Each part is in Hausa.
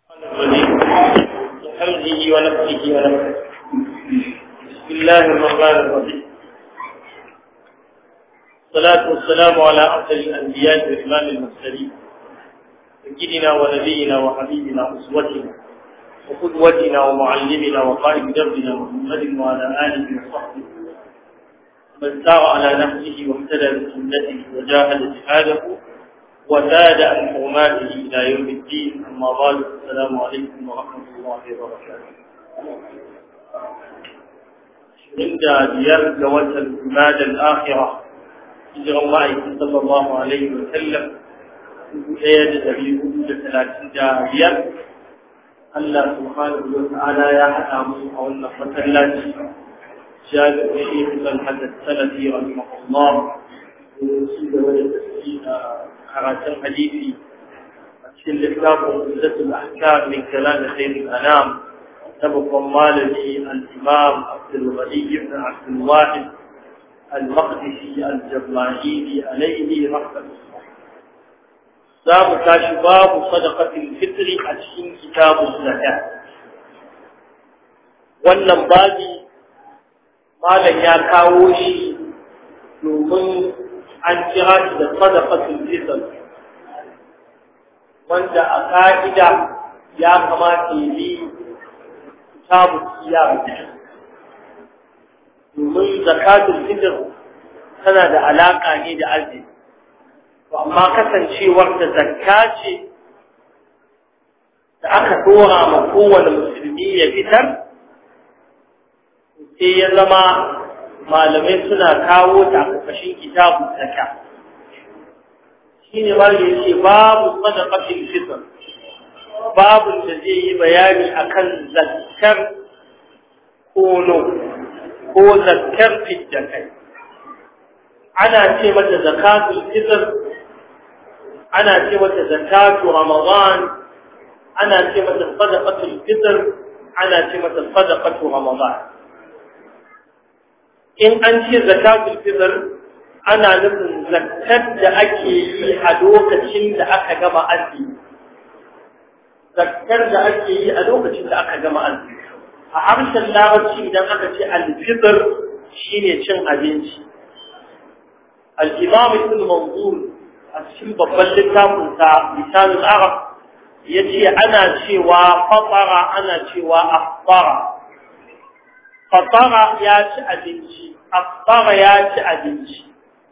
بحمده ونفسه ونفسه. بسم الله الرحمن الرحيم. الصلاة والسلام على أفضل الأنبياء وإمام المرسلين سيدنا ونبينا وحبيبنا وأسوتنا وقدوتنا ومعلمنا وقائد دربنا محمد وعلى آله وصحبه من سار على نهجه واهتدى بسنته وجاهد جهاده وزاد عن حرماته إلى يوم الدين. أما بعد، السلام عليكم ورحمة الله وبركاته. عند ديار جوات الجماد الآخرة هجر الله صلى الله عليه وسلم سيادة في حدود 30 داهية. الله سبحانه وتعالى يا حكام أولنا فتلات جاد الشيخ طلحة السلفي رحمه الله ورسول وجد قراءة حديثي في الإسلام ومجلة الأحكام من كلام خير الأنام تبقى مالني الإمام عبد الغني بن عبد الواحد المقدسي الجماهيري عليه رحمة الله. باب كاشباب صدقة الفطر أشين كتاب الزكاة. wannan babi malam ya kawo shi domin an kira shi da sadaqatul fitr, wanda a ka'ida ya kamata ya yi kitabu siyam, domin zakatul fitr tana da alaka ne da azumi, to amma kasancewar da zakka ce da aka dora ma kowane musulmi ya fitar, sai ya zama malamai suna kawo ta a ƙarƙashin kitabun zakka. Shine ma yake babu sadaqatul fitr, babun da zai yi bayani akan zakkar kono ko zakkar fiddakai. Ana ce mata zakatul fitr, ana ce mata zakatu ramadan, ana ce mata sadaqatul fitr, ana ce mata sadaqatu ramadan. In an ce zakatul fitr ana nufin zakkar da ake yi a lokacin da aka gama azumi. Zakkar da ake yi a lokacin da aka gama azumi. A harshen larabci idan aka ce al-fitr shine cin abinci. Al-Imam Ibn Manzur a cikin babban littafin sa Lisanul Arab yace ana cewa fatara, ana cewa afṭara. Fatara ya ci abinci, afṭara ya ci abinci.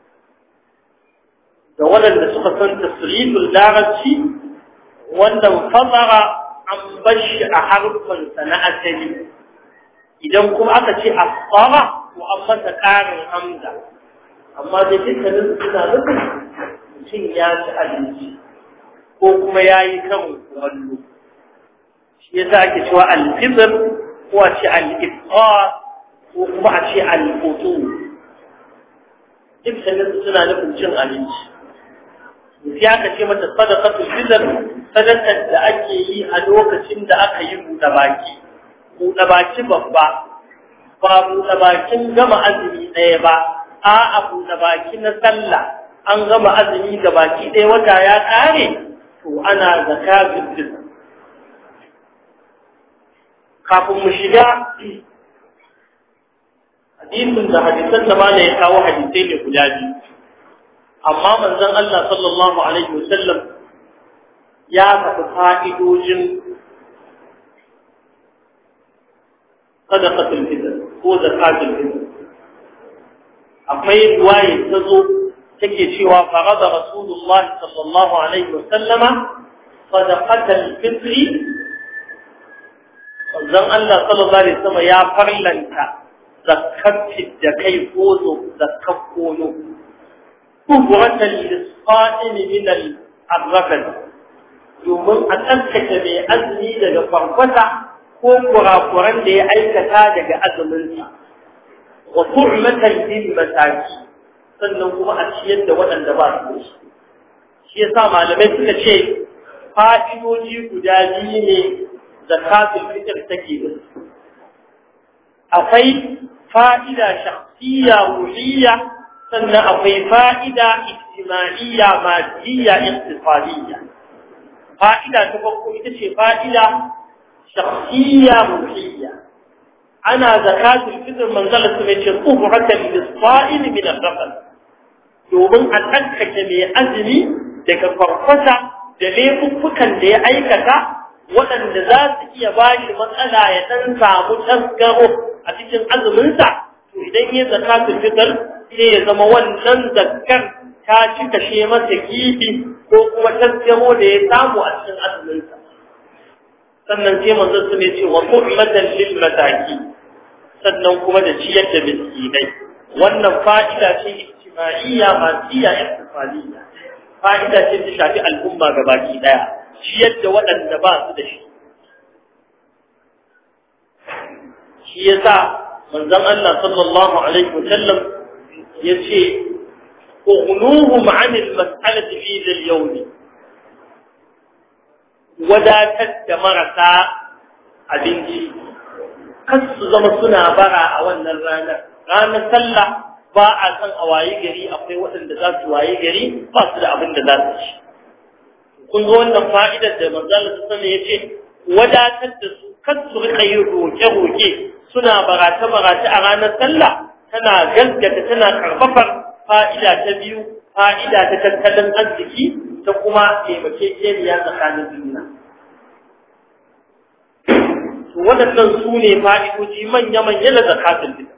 Da waɗanda suka san tasriful larabci, wannan fatara an bashi a harfansa na asali. Idan kuma aka ce afṭara, to an masa ƙarin hamza. Amma da dukkanin suna nufin mutum ya ci abinci ko kuma ya yi kan kumallo. Shi yasa ake cewa al-fitr ko a ce al-ifṭar ko kuma a ce al-futur. Dukkanin suna nufin cin abinci. Sai aka ce mata sadaqatul fitr, sadaqar da ake yi a lokacin da aka yi buɗe baki. Buɗe baki babba, ba buɗe bakin gama azumi ɗaya ba, a'a buɗe baki na sallah. An gama azumi ga baki ɗaya, wata ya ƙare, to ana zakatul fitr. Kafin mu shiga hadisan da ma ya kawo hadisai ne guda biyu. Amma manzon Allah sallallahu alaihi wasallam ya faɗi fa'idojin sadaqatul fitr ko zakatul fitr. Akwai riwaya ta zo take cewa farada Rasulullah sallallahu alaihi wasallama sadaqatul fitr. Manzon Allah sallallahu alaihi wasallam ya farlanta zakat da kai ko zakat kono. كبرة للصائم من الرفد domin a tsarkake mai azumi daga farfata ko kurakuran da ya aikata daga azuminsa, wa tu'matan lil masaki, sannan kuma a ciyar da waɗanda ba su da shi. Shi yasa malamai suka ce fa'idoji guda biyu ne zakatul fitr take da su. Akwai fa'ida shakhsiyya ruhiyya, sannan akwai fa'ida ijtima'iyya madiyya iqtisadiyya. fa'ida ta farko ita ce fa'ida shakhsiyya ruhiyya ana zakatul fitr manzala su ce tuhuratan lis-sa'im min al-rafal domin a tsarkake mai azumi daga farfasa da laifuffukan da ya aikata waɗanda za su iya ba shi matsala ya ɗan samu tasgaro a cikin azuminsa to idan ya zakatul fitr sai ya zama wannan zakkar ta ci kashe masa kifi ko kuma tasgaro da ya samu a cikin azuminsa sannan sai manzon su ne ce wa mu'matan lil mataki sannan kuma da ciyar da miskinai wannan fa'ida ce ijtima'iyya madiyya iktifaliyya fa'ida ce ta shafi al'umma gabaki daya ciyar da waɗanda ba su da shi yasa manzon Allah sallallahu alaihi wasallam yace ughnuhum 'anil mas'alati fi al-yawm wadatar da marasa abinci kar su zama suna bara a wannan ranar sallah ba a san a waye gari akwai waɗanda za su waye gari ba su da abin da za su ci kun ga wannan fa'idar da manzala su sani ya ce wadatar da su kar su rika yin roke-roke suna barata-barata a ranar sallah tana gaskata tana karfafar fa'ida ta biyu fa'ida ta tattalin arziki ta kuma taimakekeniya tsakanin juna waɗannan su ne fa'idoji manya-manya na zakatun fitr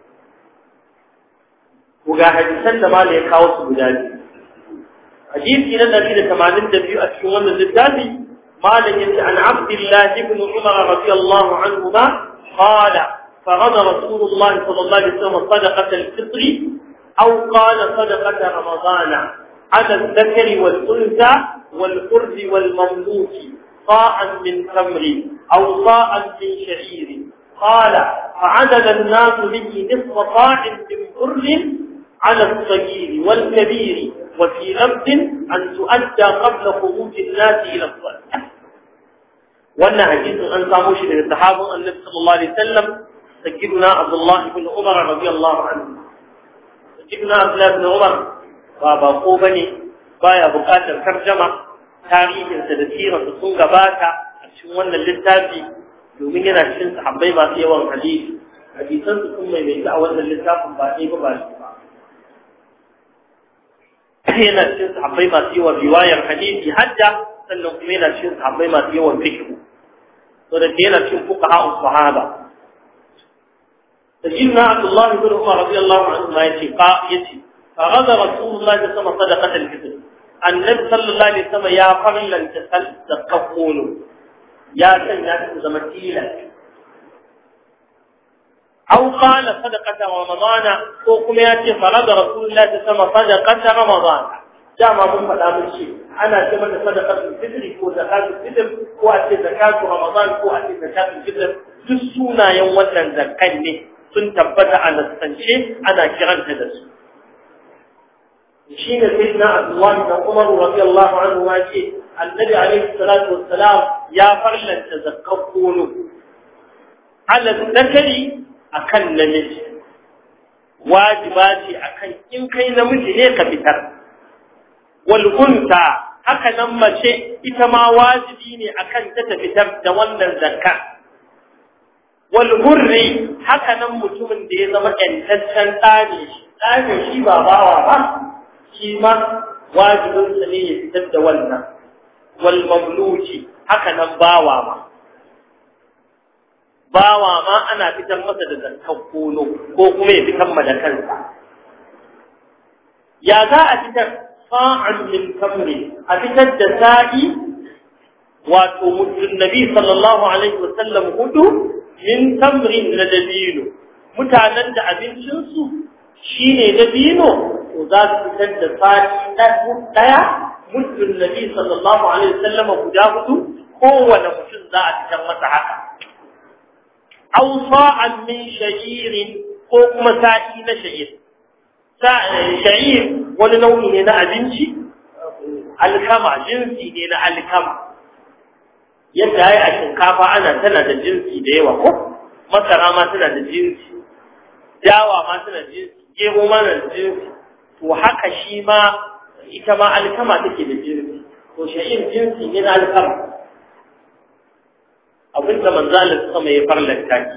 ko ga hadisan da mala ya kawo su guda biyu hadisi na 182 a cikin wannan littafi malam yace an Abdullah ibn Umar radiyallahu anhuma qala فرض رسول الله صلى الله عليه وسلم صدقة الفطر أو قال صدقة رمضان على الذكر والأنثى والحر والمملوك صاعا من تمر أو صاعا من شعير قال فعدد الناس به نصف صاع من حر على الصغير والكبير وفي لفظ أن تؤدى قبل خروج الناس إلى الصلاة وأن حديث أن ساموش من الصحابة النبي صلى الله عليه وسلم سيدنا عبد الله بن عمر رضي الله عنه سيدنا عبد الله بن عمر بابا قوبني بايا بقاتل ترجمة تاريخ سدسيرة sun gabata a cikin wannan littafi domin yana cikin sahabbai masu yawan hadisi hadisan su kun mai a wannan littafin ba dai ba shi ba yana cikin sahabbai masu yawan riwayar hadisi hadda sannan kuma yana cikin sahabbai masu yawan fiqh to da yana cikin fuqaha sahaba سيدنا عبد الله بن عمر رضي الله عنهما يتي فغض رسول الله صلى الله عليه وسلم صدقة الفطر النبي صلى الله عليه وسلم يا فرلا تقول يا سيدنا زمتيلا أو قال صدقة رمضان وكما يأتي فرض رسول الله صلى الله عليه وسلم صدقة رمضان جامع من فلا من شيء أنا كما صدقة الفطر هو زكاة الفطر هو أتي زكاة رمضان هو أتي زكاة الفطر تسونا يوم وطن زكاني sun tabbata a nasance ana kiranta da su shi ne sai na Abdullah da Umar radiyallahu anhu ma ce annabi alaihi salatu wassalam ya farlanta zakkan kono ala zakari akan namiji wajiba ce akan in kai namiji ne ka fitar wal unta haka nan mace ita ma wajibi ne akan ta fitar da wannan zakka walhurri haka nan mutumin da ya zama ƴantaccen tsani shi ba bawa ba shi ma wajibinsa ne ya fitar da wannan wal mamluki haka nan bawa ma ana fitar masa da zakkan kono ko kuma ya fitar ma da kansa ya za a fitar sa'an min tamri a fitar da sa'i wato mutum nabi sallallahu alaihi wasallam hudu min tamrin na dabino mutanen da abincinsu shi ne dabino to za su fitar da sati ɗaya muddin nabi sallallahu alaihi wasallam guda hudu kowane mutum za a fitar masa haka aw sa'an min sha'irin ko kuma sa'i na sha'ir sha'ir wani nau'i ne na abinci alkama jinsi ne na alkama yadda ai a shinkafa tana da jinsi da yawa ko masara ma tana da jinsi dawa ma tana da jinsi gero ma tana da jinsi to haka shi ma ita ma alkama take da jinsi to sha'ir jinsi ne na alkama abinda manzo Allah sama ya farlanta ki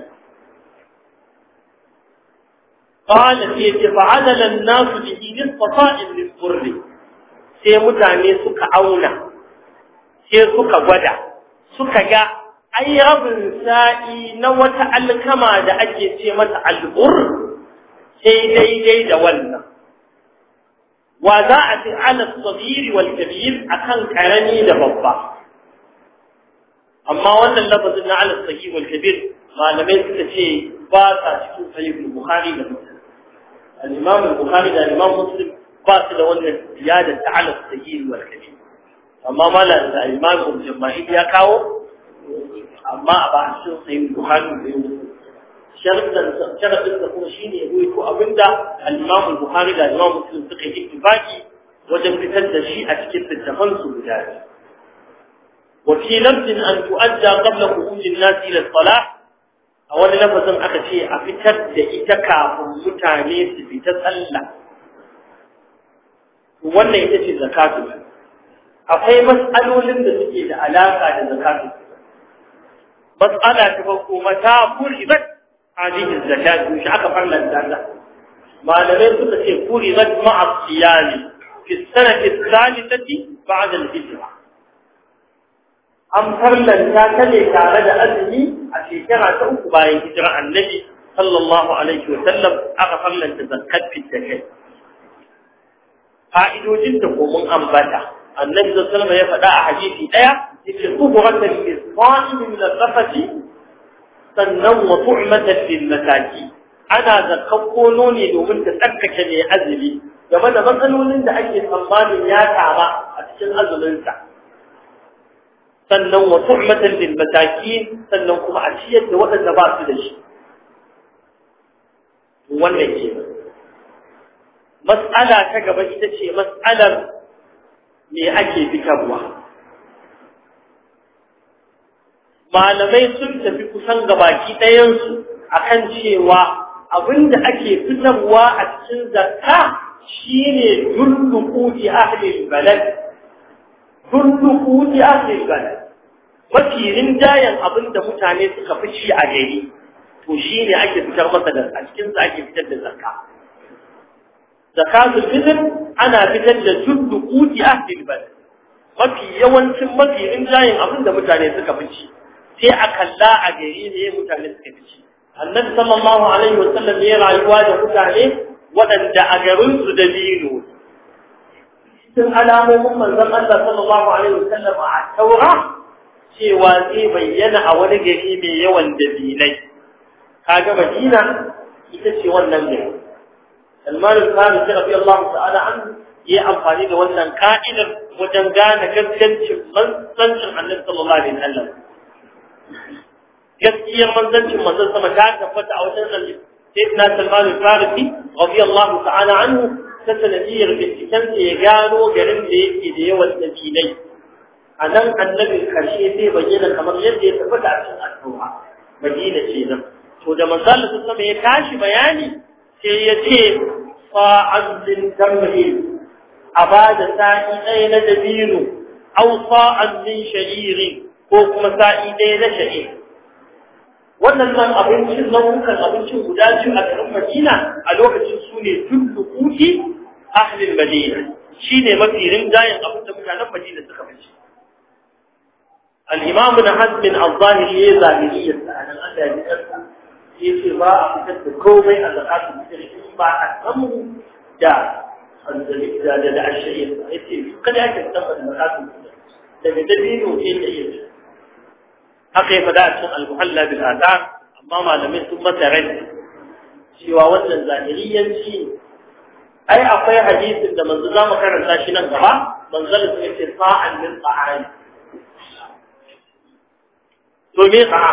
qala fi fa'adala an-nas bihi nisfa'in lil-burri sai mutane suka auna sai suka gwada suka ga ai rabin sa'i na wata alkama da ake ce mata al-burr sai daidai da wannan wa za a fi ala as-saghir wal-kabir akan karami da babba amma wannan lafazin na ala as-saghir wal-kabir malamai suka ce ba sa cikin sahih al-bukhari da muslim al-imam al-bukhari da al-imam muslim ba su da wannan ziyada ta ala as-saghir wal-kabir amma malam da imam al-jama'i ya kawo amma ba cikin sahih al-bukhari da muslim sharadin da kuma shine ya ruwaito abinda al-imam al-bukhari da al-imam muslim suka yi ittifaqi wajen fitar da shi a cikin littafan su guda wa fi lafzin an tu'adda qabla khuruj an-nas ila as-salah a wani lafazin aka ce a fitar da ita kafin mutane su fita sallah wannan ita ce zakatu akwai mas'alolin da suke da alaka da zakatu mas'ala ta farko mata furibat hadhihi zakatu shi aka farlanta ta malamai suka ce furibat ma'a siyami fi sanati thalithati ba'da al-hijra an farlanta ta ne tare da azumi a shekara ta uku bayan hijira annabi sallallahu alaihi wa sallam aka farlanta zakat fitakai fa'idojin da ko mun ambata annabi sallallahu alaihi wa sallam ya faɗa a hadisi daya yace tuhratan lis-sa'im min al-rafati sannan wa tu'matan lil-masaki ana zakakkono ne domin ta tsarkake ne azumi game da matsalolin da ake tsammanin ya taba a cikin azuminsa sannan wa tu'matan lil masakin sannan kuma a ciyar da waɗanda ba su da shi wannan ke mas'ala ta gaba ita ce mas'alar me ake fitarwa malamai sun tafi kusan gabaki ɗayansu akan cewa abinda ake fitarwa a cikin zakka shine dulluquti ahli al-balad dulluquti ahli al-balad mafi rinjayen abinda mutane suka fi ci a gari to shine ake fitar masa da a cikin sa ake fitar da zakka zakatul fitr ana fitar da dulluquti ahli al-balad mafi yawancin mafi rinjayen abinda mutane suka fi ci sai a kalla a gari ne mutane suka fi ci annabi sallallahu alaihi wasallam ya rayuwa da mutane waɗanda a garin su da dino cikin alamomin manzon Allah sallallahu alaihi wasallam a taura cewa zai bayyana a wani gari mai yawan dabilai kaga Madina ita ce wannan gari Salman al-Farisi radiyallahu ta'ala anhu ya amfani da wannan ka'idar wajen gane gaskiyar manzancin annabi sallallahu alaihi wasallam gaskiyar manzancin manzon sama ta tabbata a wajen sayyidina Salman al-Farisi radiyallahu ta'ala anhu ta sanadiyar binciken da ya gano garin da yake da yawan dabilai anan annabi karshe zai bayyana kamar yadda ya tabbata a cikin al-Qur'an Madina ce nan to da manzon sama ya tashi bayani sai ya ce fa'an min tamri abada sa'i ɗaya na dabino aw fa'an min sha'irin ko kuma sa'i ɗaya na sha'ir wannan abincin nau'ukan abincin guda biyu a garin Madina a lokacin su ne dulluquti ahli Madina shine mafi rinjayen abin da mutanen Madina suka fi al-Imam Ibn Hazm al-Zahiri ya zahiriyar sa anan Allah ya tsaka yace ba a fitar da komai a zakatul fitr ba a samu da da ashiyar yace kada ake tabbata da zakatul fitr daga dabino ke da yake haka ya fada a cikin al-muhalla bil adab amma malamai sun masa rai cewa wannan zahiriyanci ai akwai hadisin da manzo zamu karanta shi nan gaba manzo ya ce fa'an min ta'am to me ka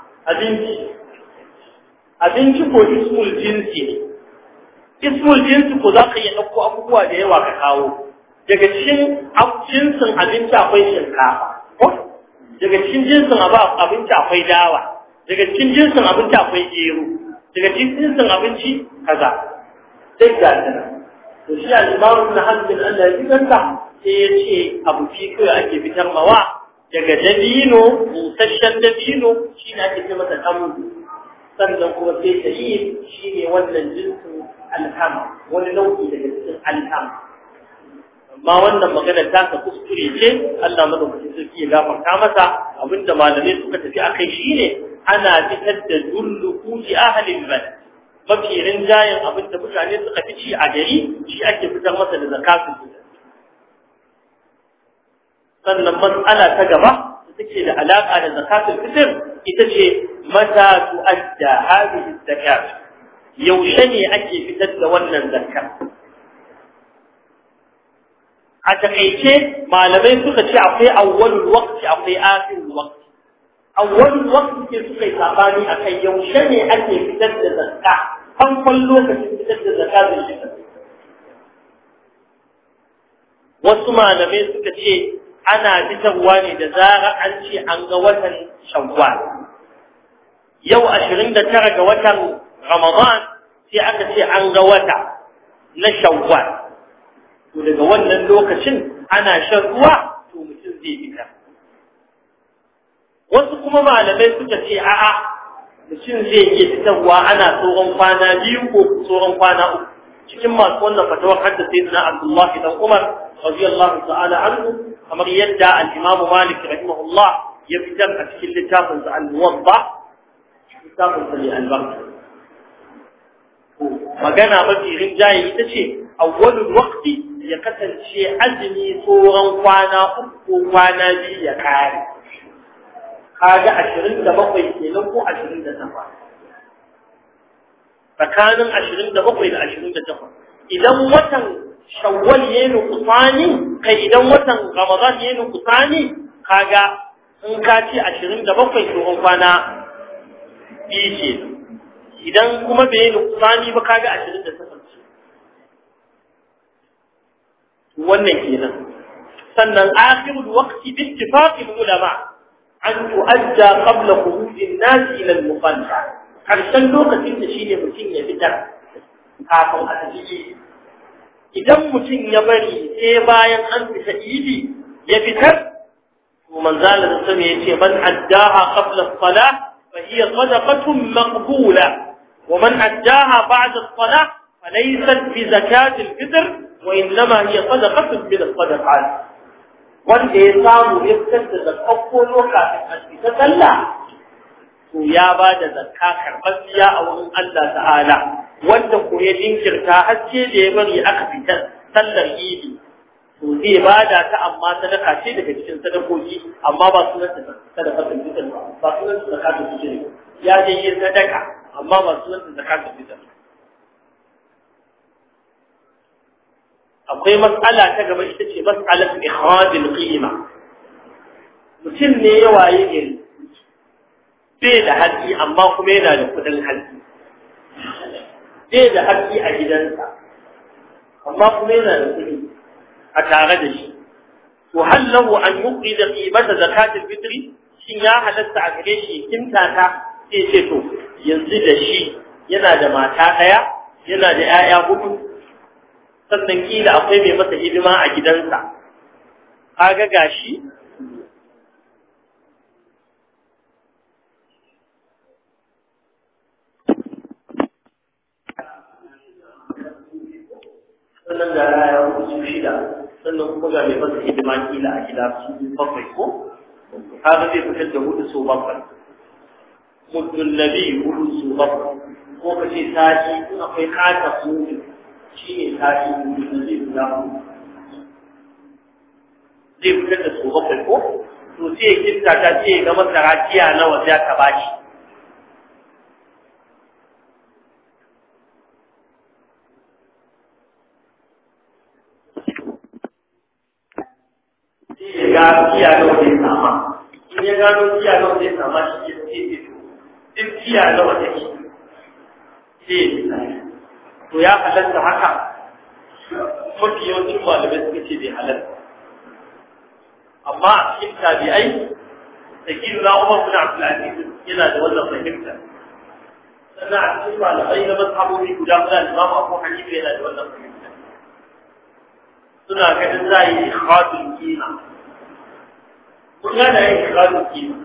abinci ko ismul jinsi ne ismul jinsi ko zaka iya dauko abubuwa da yawa ka kawo daga cikin jinsin abinci akwai shinkafa daga cikin jinsin abinci akwai dawa daga cikin jinsin abinci akwai gero daga cikin jinsin abinci kaza sai ga tana to shi al-Imam Ibn Hazm Allah ya kanta sai ya ce abu fi kai ake fitar mawa daga dabino busasshen dabino shi ne ake ce masa tamu sannan kuma sai shahid shi ne wannan jinsin alham wani nau'i daga cikin alham amma wannan magana ta ka kuskure ce Allah madaukakin sarki ya gafarta masa abinda malamai suka tafi akai shine ana fitar da dulluku ji ahlil bal mafi rinjayen abinda mutane suka fi ci a gari shi ake fitar masa da zakatun sannan mas'ala ta gaba da take da alaka da zakatul fitr ita ce mata tu'adda hadhihi zakat yaushe ne ake fitar da wannan zakka a takeice malamai suka ce akwai awwalul waqti akwai akhirul waqti awwalul waqti ke suka yi sabani akai yaushe ne ake fitar da zakka farkon lokacin fitar da zakatul fitr wasu malamai suka ce ana fitarwa ne da zara an ce an ga watan Shawwal yau 29 ga watan Ramadan sai aka ce an ga wata na Shawwal to daga wannan lokacin ana shan ruwa to mutum zai fita wasu kuma malamai suka ce a'a mutum zai iya fitarwa ana tsoron kwana 2 ko tsoron kwana 3 cikin masu wannan fatawar hadda sayyidina Abdullah dan Umar radiyallahu ta'ala anhu kamar yadda al-Imam Malik rahimahullah ya fitar a cikin littafin sa al-Muwatta littafin sa al-Barka magana mafi rinjaye ita ce awwalul waqti ya kasance azumi tsoron kwana 3 ko kwana 2 ya kare kaga 27 kenan ko 28 tsakanin 27 da 28 idan watan Shawwal yayin nuqsani kai idan watan Ramadan yayin nuqsani kaga in ka ci 27 tsoron kwana 2 ce idan kuma bai nuqsani ba kaga 28 wannan kenan sannan akhirul waqti bi ittifaqi ulama an tu'adda qabla khuruj an-nas ila al-muqalla karshen lokacin da shine mutum ya fitar kafin a tafi idan mutum ya bari sai bayan an fita idi ya fitar to manzala da sami yace man addaha qabla as-salah fa hiya sadaqatun maqbula wa man addaha ba'da as-salah falaysat bi zakati al-fitr wa inma hiya sadaqatun min as-sadaqat wanda ya samu ya fitar da zakko lokacin an fita sallah to ya bada zakka karɓar a wurin Allah ta'ala wanda ko ya dinkirta haske da ya bari aka fitar sallar idi to zai bada ta amma sadaka ce daga cikin sadakoki amma ba sunan ta sadaqatul fitr ba sunan ta zakatul fitr ya je yin sadaka amma ba sunan ta zakatul fitr akwai mas'ala ta gaba ita ce mas'alat ikhrajul qima mutum ne ya waye gari bai da haƙi amma kuma yana da kudin haƙi bai da haƙi a gidansa amma kuma yana da kudi a tare da shi to hallahu an yuqida qimata zakatul fitri shin ya halatta a gare shi kimta ta sai ce to yanzu da shi yana da mata daya yana da 'ya'ya 4 sannan kila akwai mai masa hidima a gidansa kaga gashi sannan da ya su 6 sannan kuma ga mai masa hidima kila a gida su 7 ko kaga zai fitar da 4 so 7 muddun nabi 4 so 7 ko kace sati in akwai kata su shi ne sati muddun nabi guda zai fitar da so 7 ko to sai kinta ta ce ga masara tiya nawa za ka bashi ga kiya nawa zai sama in ya gano kiya nawa zai sama shi ke ce duk kiya nawa take ce to ya halatta haka mafi yawancin malamai suka ce bai halatta amma a cikin tabi'ai da gidu na Umar bin Abdulaziz yana da wannan fahimta sannan a cikin malamai na mazhabobi guda guda Imam Abu Hanifa yana da wannan fahimta suna ganin za a yi ikhrajul qima وكان إخراج القيمة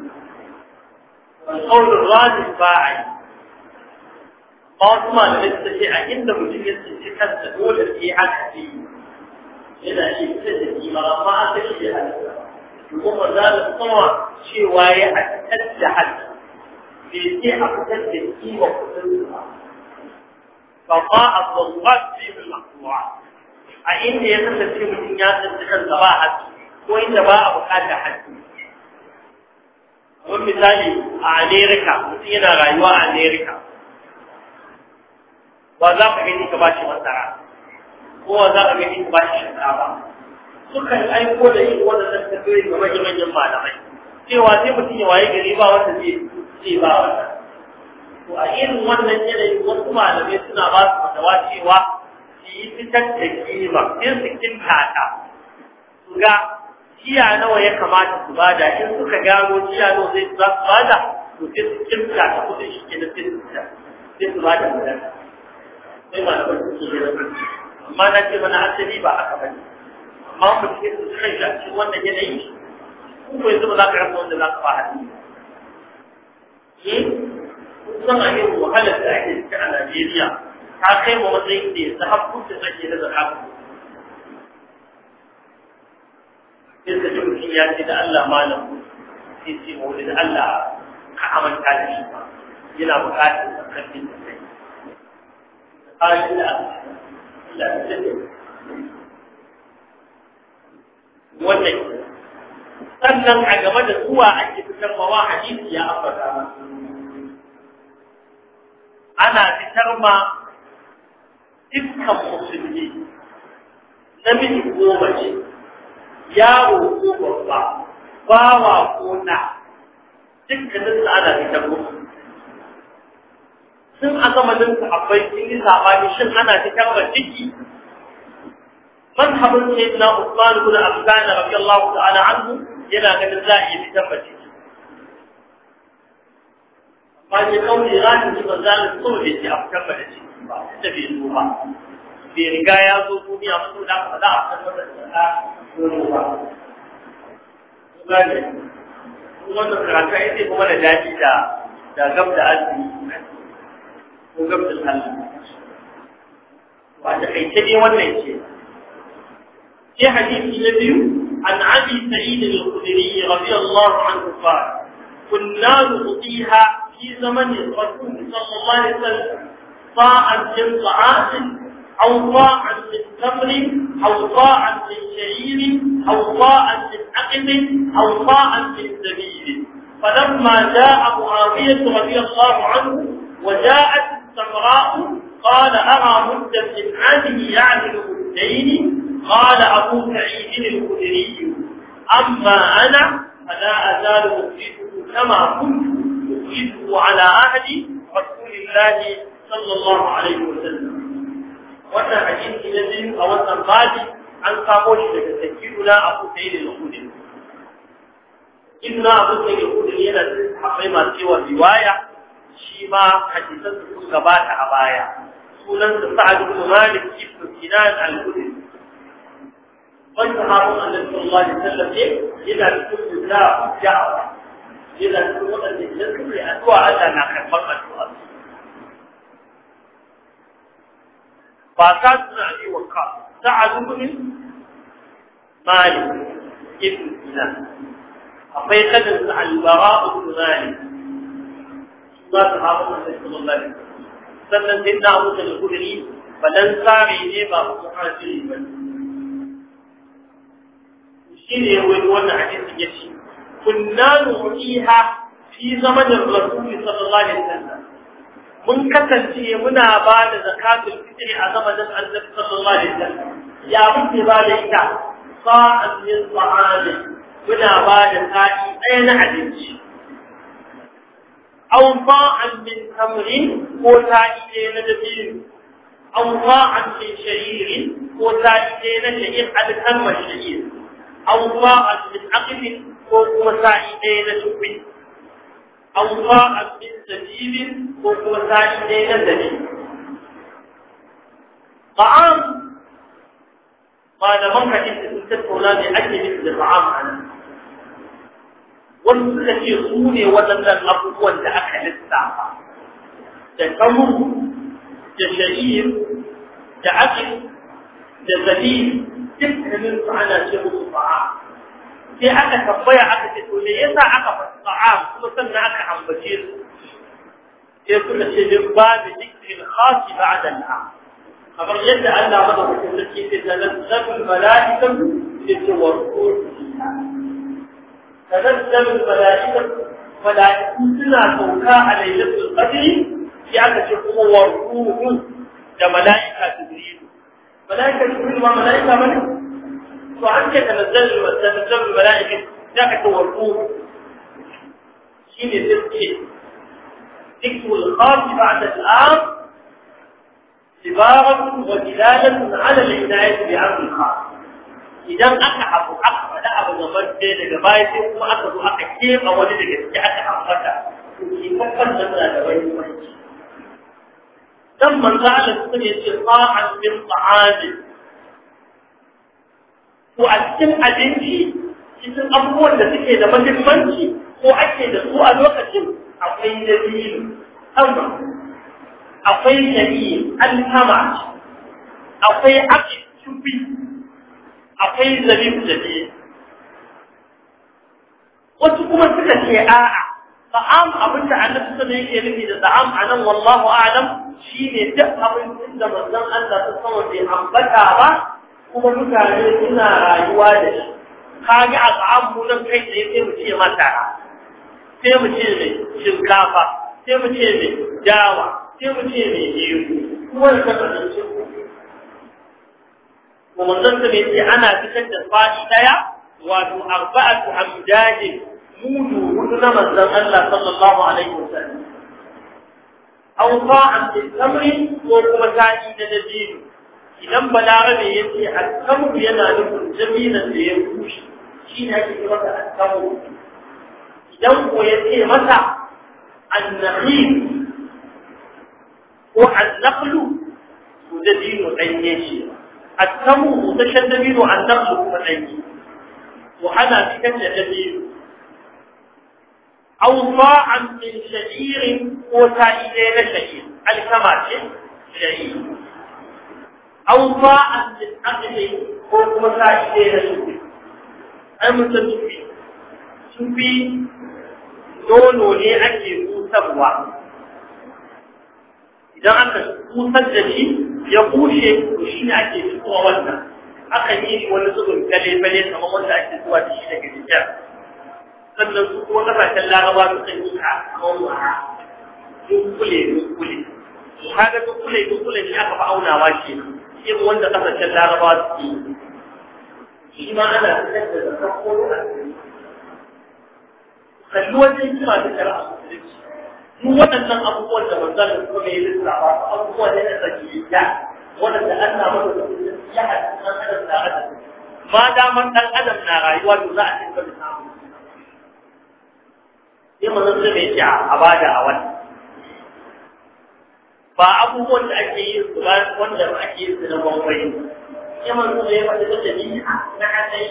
والقول الراجح باعي قاطمة للتشيء عند مجلس الشكل تقول في عكسي إذا يبتدئ في مرمى تشيء هذا يقوم ذلك الصنع شيء وايع أتجحد في شيء أفتد القيمة وفتدها فضاء الضغط في المقطوعات عند يتصل في مجلس الشكل تباعد وإن باع بقاتا حد ومثالي أمريكا متينا رأيوا أمريكا وذاك غني كباشي مسارا هو ذاك غني كباشي شكاوا sukan aiko da yin wannan tafiye ga manyan malamai cewa sai mutum ya waye gari ba wanda zai ba wannan to a irin wannan yanayin wasu malamai suna ba su fatawa cewa su yi fitar da kima in su kintata su ga jiya nawa ya kamata su bada in suka gano jiya nawa zai za su bada to sai su kintata kudin shi ke da sai su bada mudan sai malamai su ke da amma na ce mana asali ba haka bane amma mu cikin su kai da shi wannan yanayi ko yanzu ba za ka rasa wanda za ka fara kusan a yin wahalar da ake ciki a Najeriya ta kai wa matsayin da yanzu har kusa ake da zakatu sai ka ji mutum ya ce da Allah malam sai ce mawuli da Allah ka amanta da shi ba yana buƙatar zakarfin da kai halin da Allah ya ce wannan sannan a game da zuwa ake fitar mawa hadisi ya ambata ana fitar ma dukkan musulmi namiji ko mace yaro ko babba bawa ko na dukkanin su ana fitar musu sun a zamanin sahabbai sun yi sabani shin ana fitar ma ciki مذهب سيدنا عثمان بن عفان رضي الله تعالى عنه yana ganin za a iya fitar da ciki ba ne kawai ranin shi ba za a so da shi a fitar da ciki ba da bai zo ba bai riga ya zo duniya ba da ba za a fitar da shi ba gane wannan karatu ai sai kuma da daɗi da gab da azumi ko gab da sallah wanda kai ce ne wannan ce في حديث النبي عن أبي سعيد الخدري رضي الله عنه قال كنا نعطيها في زمن الرسول صلى الله عليه وسلم صاعا من طعام أو صاعا من تمر أو صاعا من شعير أو صاعا من عقب أو صاعا من زبيب فلما جاء معاوية رضي الله عنه وجاءت السمراء قال أرى مدا من هذه يعدل مدين قال أبو سعيد الخدري أما أنا فلا أزال أخرجه كما كنت أخرجه على عهد رسول الله صلى الله عليه وسلم وأنا حديث الذي أو النبادي عن قاموش لتسجيلنا أبو سعيد الخدري إن أبو سعيد الخدري ينزل حقيمة سوى الرواية شيما حديثا سكبات عبايا سنن سعد بن مالك بن سنان الخدري والصحابة النبي صلى الله عليه وسلم إذا كنت لا جاء إذا كنت الجنة لأدوى أنا كفرت الأرض فأساسنا علي وقال سعد بن مالك ابن سنان حقيقة البراء بن مالك ما صحابة النبي صلى الله عليه وسلم سنن سيدنا أبو سعيد الخدري فلن ساري نيبا محاجري بل shine wani wannan hadisi yace kunna nu'iha fi zamanin rasul sallallahu alaihi wasallam mun kasance muna ba da zakatul fitr a zamanin annabi sallallahu alaihi wasallam ya muke ba da ita sa'an min sa'ani muna ba da sa'i ɗaya na abinci aw sa'an min tamrin ko sa'i ɗaya na dabino aw sa'an min sha'irin ko sa'i ɗaya na sha'ir al-kalmar sha'ir أو ضاءت من عقب وهو سائدين شبه أو ضاءت من سبيل وهو سائدين سبيل طعام قال من حديث تدخل لأجل مثل طعام أنا wani suka ce su ne waɗannan abubuwan da aka lissafa da kamur da sha'ir da aqil da zabib dukkanin su ana ce musu fa'a sai aka tambaya aka ce to me yasa aka fa'a kuma sannan aka ambace su sai suka ce min babu dhikrin khasi ba'da al'am kamar yadda Allah madaukakin sarki sai tanazzalul mala'ikatu sai wa ruhu tanazzalul mala'ikatu mala'iku suna sauka a lailatul qadri sai aka ce kuma wa ruhu da mala'ika jibril mala'ika jibril ma mala'ika bane to an ce tanazzalul mala'ikatu sai aka ce wa ruhu shine sai ذكر الخاص بعد الآن عبارة ودلالة على العناية بأمر الخاص إذا أكعب لا أبو زمن لجباية ثم أخذ أكيم أو لجباية أكعب فتح في فقط لنا لبيت ثم جعل السنة طاعا من طعام وأكل أدنشي cikin abubuwan da suke da muhimmanci ko ake da su a lokacin akwai dabilu amma akwai shari'i alkama akwai aqibi akwai zabib dabi wasu kuma suka ce a'a ta'am abinda annabi sallallahu alaihi wasallam yake nufi da ta'am anan wallahu a'lam shine duk abincin da manzon Allah sallallahu alaihi wasallam bai ambata ba kuma mutane suna rayuwa da shi kage a ta'ammu nan kai tsaye sai mu ce masara sai mu ce mai shinkafa sai mu ce mai dawa sai mu ce mai jiyo kuma da kasance kuma zan ta mai ana fitar da fa'i daya wato arba'atu amdadin mudu hudu na manzon Allah sallallahu alaihi wasallam aw ta'am bil tamri ko kuma sa'i da dabiru idan balarabe yace al-tamr yana nufin jamilan da ya kushe shi ne ake kira da al-tamr idan ko yace masa an-nakhil ko al-naqlu to dabiru danye shi al-tamr mutashaddidun an-naqlu kuma danye to ana fitar da dabiru aw ta'am min sha'ir ko ta'ide na sha'ir al-kama ce sha'ir aw ta'am min aqli ko kuma ta'ide na sufi ai mutum sufi nono ne ake kusarwa idan aka kusar da shi ya kushe to shi ne ake fitowa wannan aka yi shi wani zubin gale-gale kamar wanda ake zuwa da shi daga jikin sannan su kuma kasashen laraba su kan yi a kawai dunkule kaga dunkule shi aka fa aunawa shi irin wanda kasashen laraba su yi shi ma ana fitar da zakar koro a kalli wajen kima da shari'a musulunci duk waɗannan abubuwan da manzan da kuma yi lissafa abubuwan da ya zaki ya waɗanda an na masa da ya haɗu ɗan adam na adam ma daman ɗan adam na rayuwa to za a dinga da samu sai manzan su mai a bada a wani ba abubuwan da ake yi su ba wanda ake yi su na gwangwani sai manzan su ya faɗi da jami'a na hadai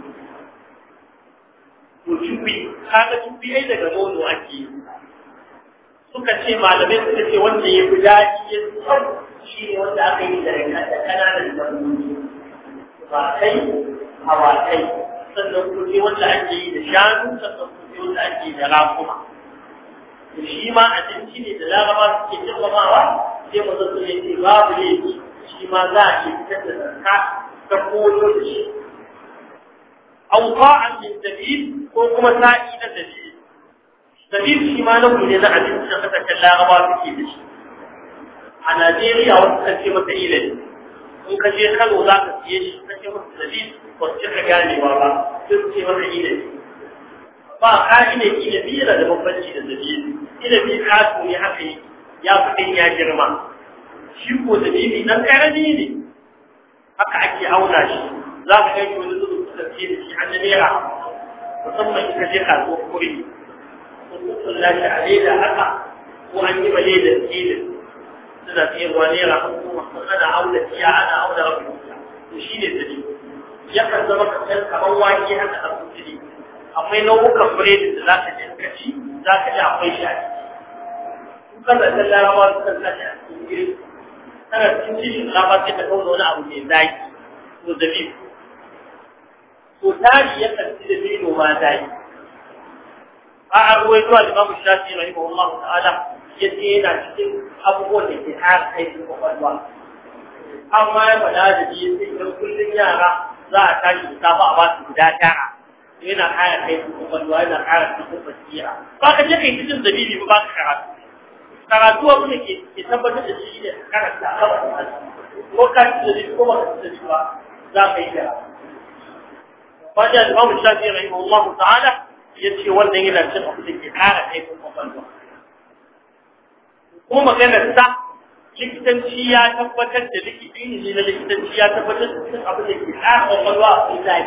to cubi kaga cubi ai daga nono ake yi suka ce malamai suka ce wanda ya fi daɗi ya tsau shi ne wanda aka yi da kananan dabbobi ba kai hawakai sannan kuma wanda ake yi da shanu sannan kuma wanda ake yi da rakuma shi ma abinci ne da laraba suke girmamawa sai mu zato ya ce babu laifi shi ma za a iya fitar da zakka ta koyo da shi aw ta'an min dabib ko kuma sa'i na dabib dabib shi ma na ne na abinci da kasashen laraba suke da shi a Najeriya wasu kan ce masa ilimi in ka je Kano za ka siye shi ka ce masa dabib ba su cika ganewa ba sai su ce masa ilimi ba ka ne ilimi yana da bambanci da dabib ilimi kasu ne haka yi ya fi ya girma shi ko dabibi dan karami ne haka ake auna shi za ka kai wani zuwa suka ce da shi an naira musamman in ka je kasuwar kuri Allah shi a leda haka ko an yi bale da tilin suna sayarwa naira ana auna tiya ana auna rabin to shi ne dabibi yakan zama kamar wake haka a kuɗi akwai nau'ukan biredi da za ka je ka ci za ka ji akwai shi a ciki kan da larabawa suka sace a cikin gire kana cikin cikin larabawa sai ka kauna wani abu mai zaki to zabibu to tari ya kanci da bino ma zaki a ruwaito al-Imam Shafi'i rahimahullah ta'ala yace yana cikin abubuwan da ke ƙara kai su kwakwalwa amma ya faɗa da ji sai idan kullum yara za a tashi da safa a ba su guda tara yana ƙara kai su kwakwalwa yana ƙara cikin basira ba ka je kai cikin zabibi ba ka karatu abu ne ke tabbatar da shi ne karanta a kawai ko ka ci da ko ba ka ci da ba za ka yi da ba da Imam Shafi'i rahimahullah ta'ala yace wannan yana cin abu da ke ƙara kai su kwakwalwa ko maganar sa likitanci ya tabbatar da likitini ne na likitanci ya tabbatar da cin abu da ke ƙara kwakwalwa a kai zaki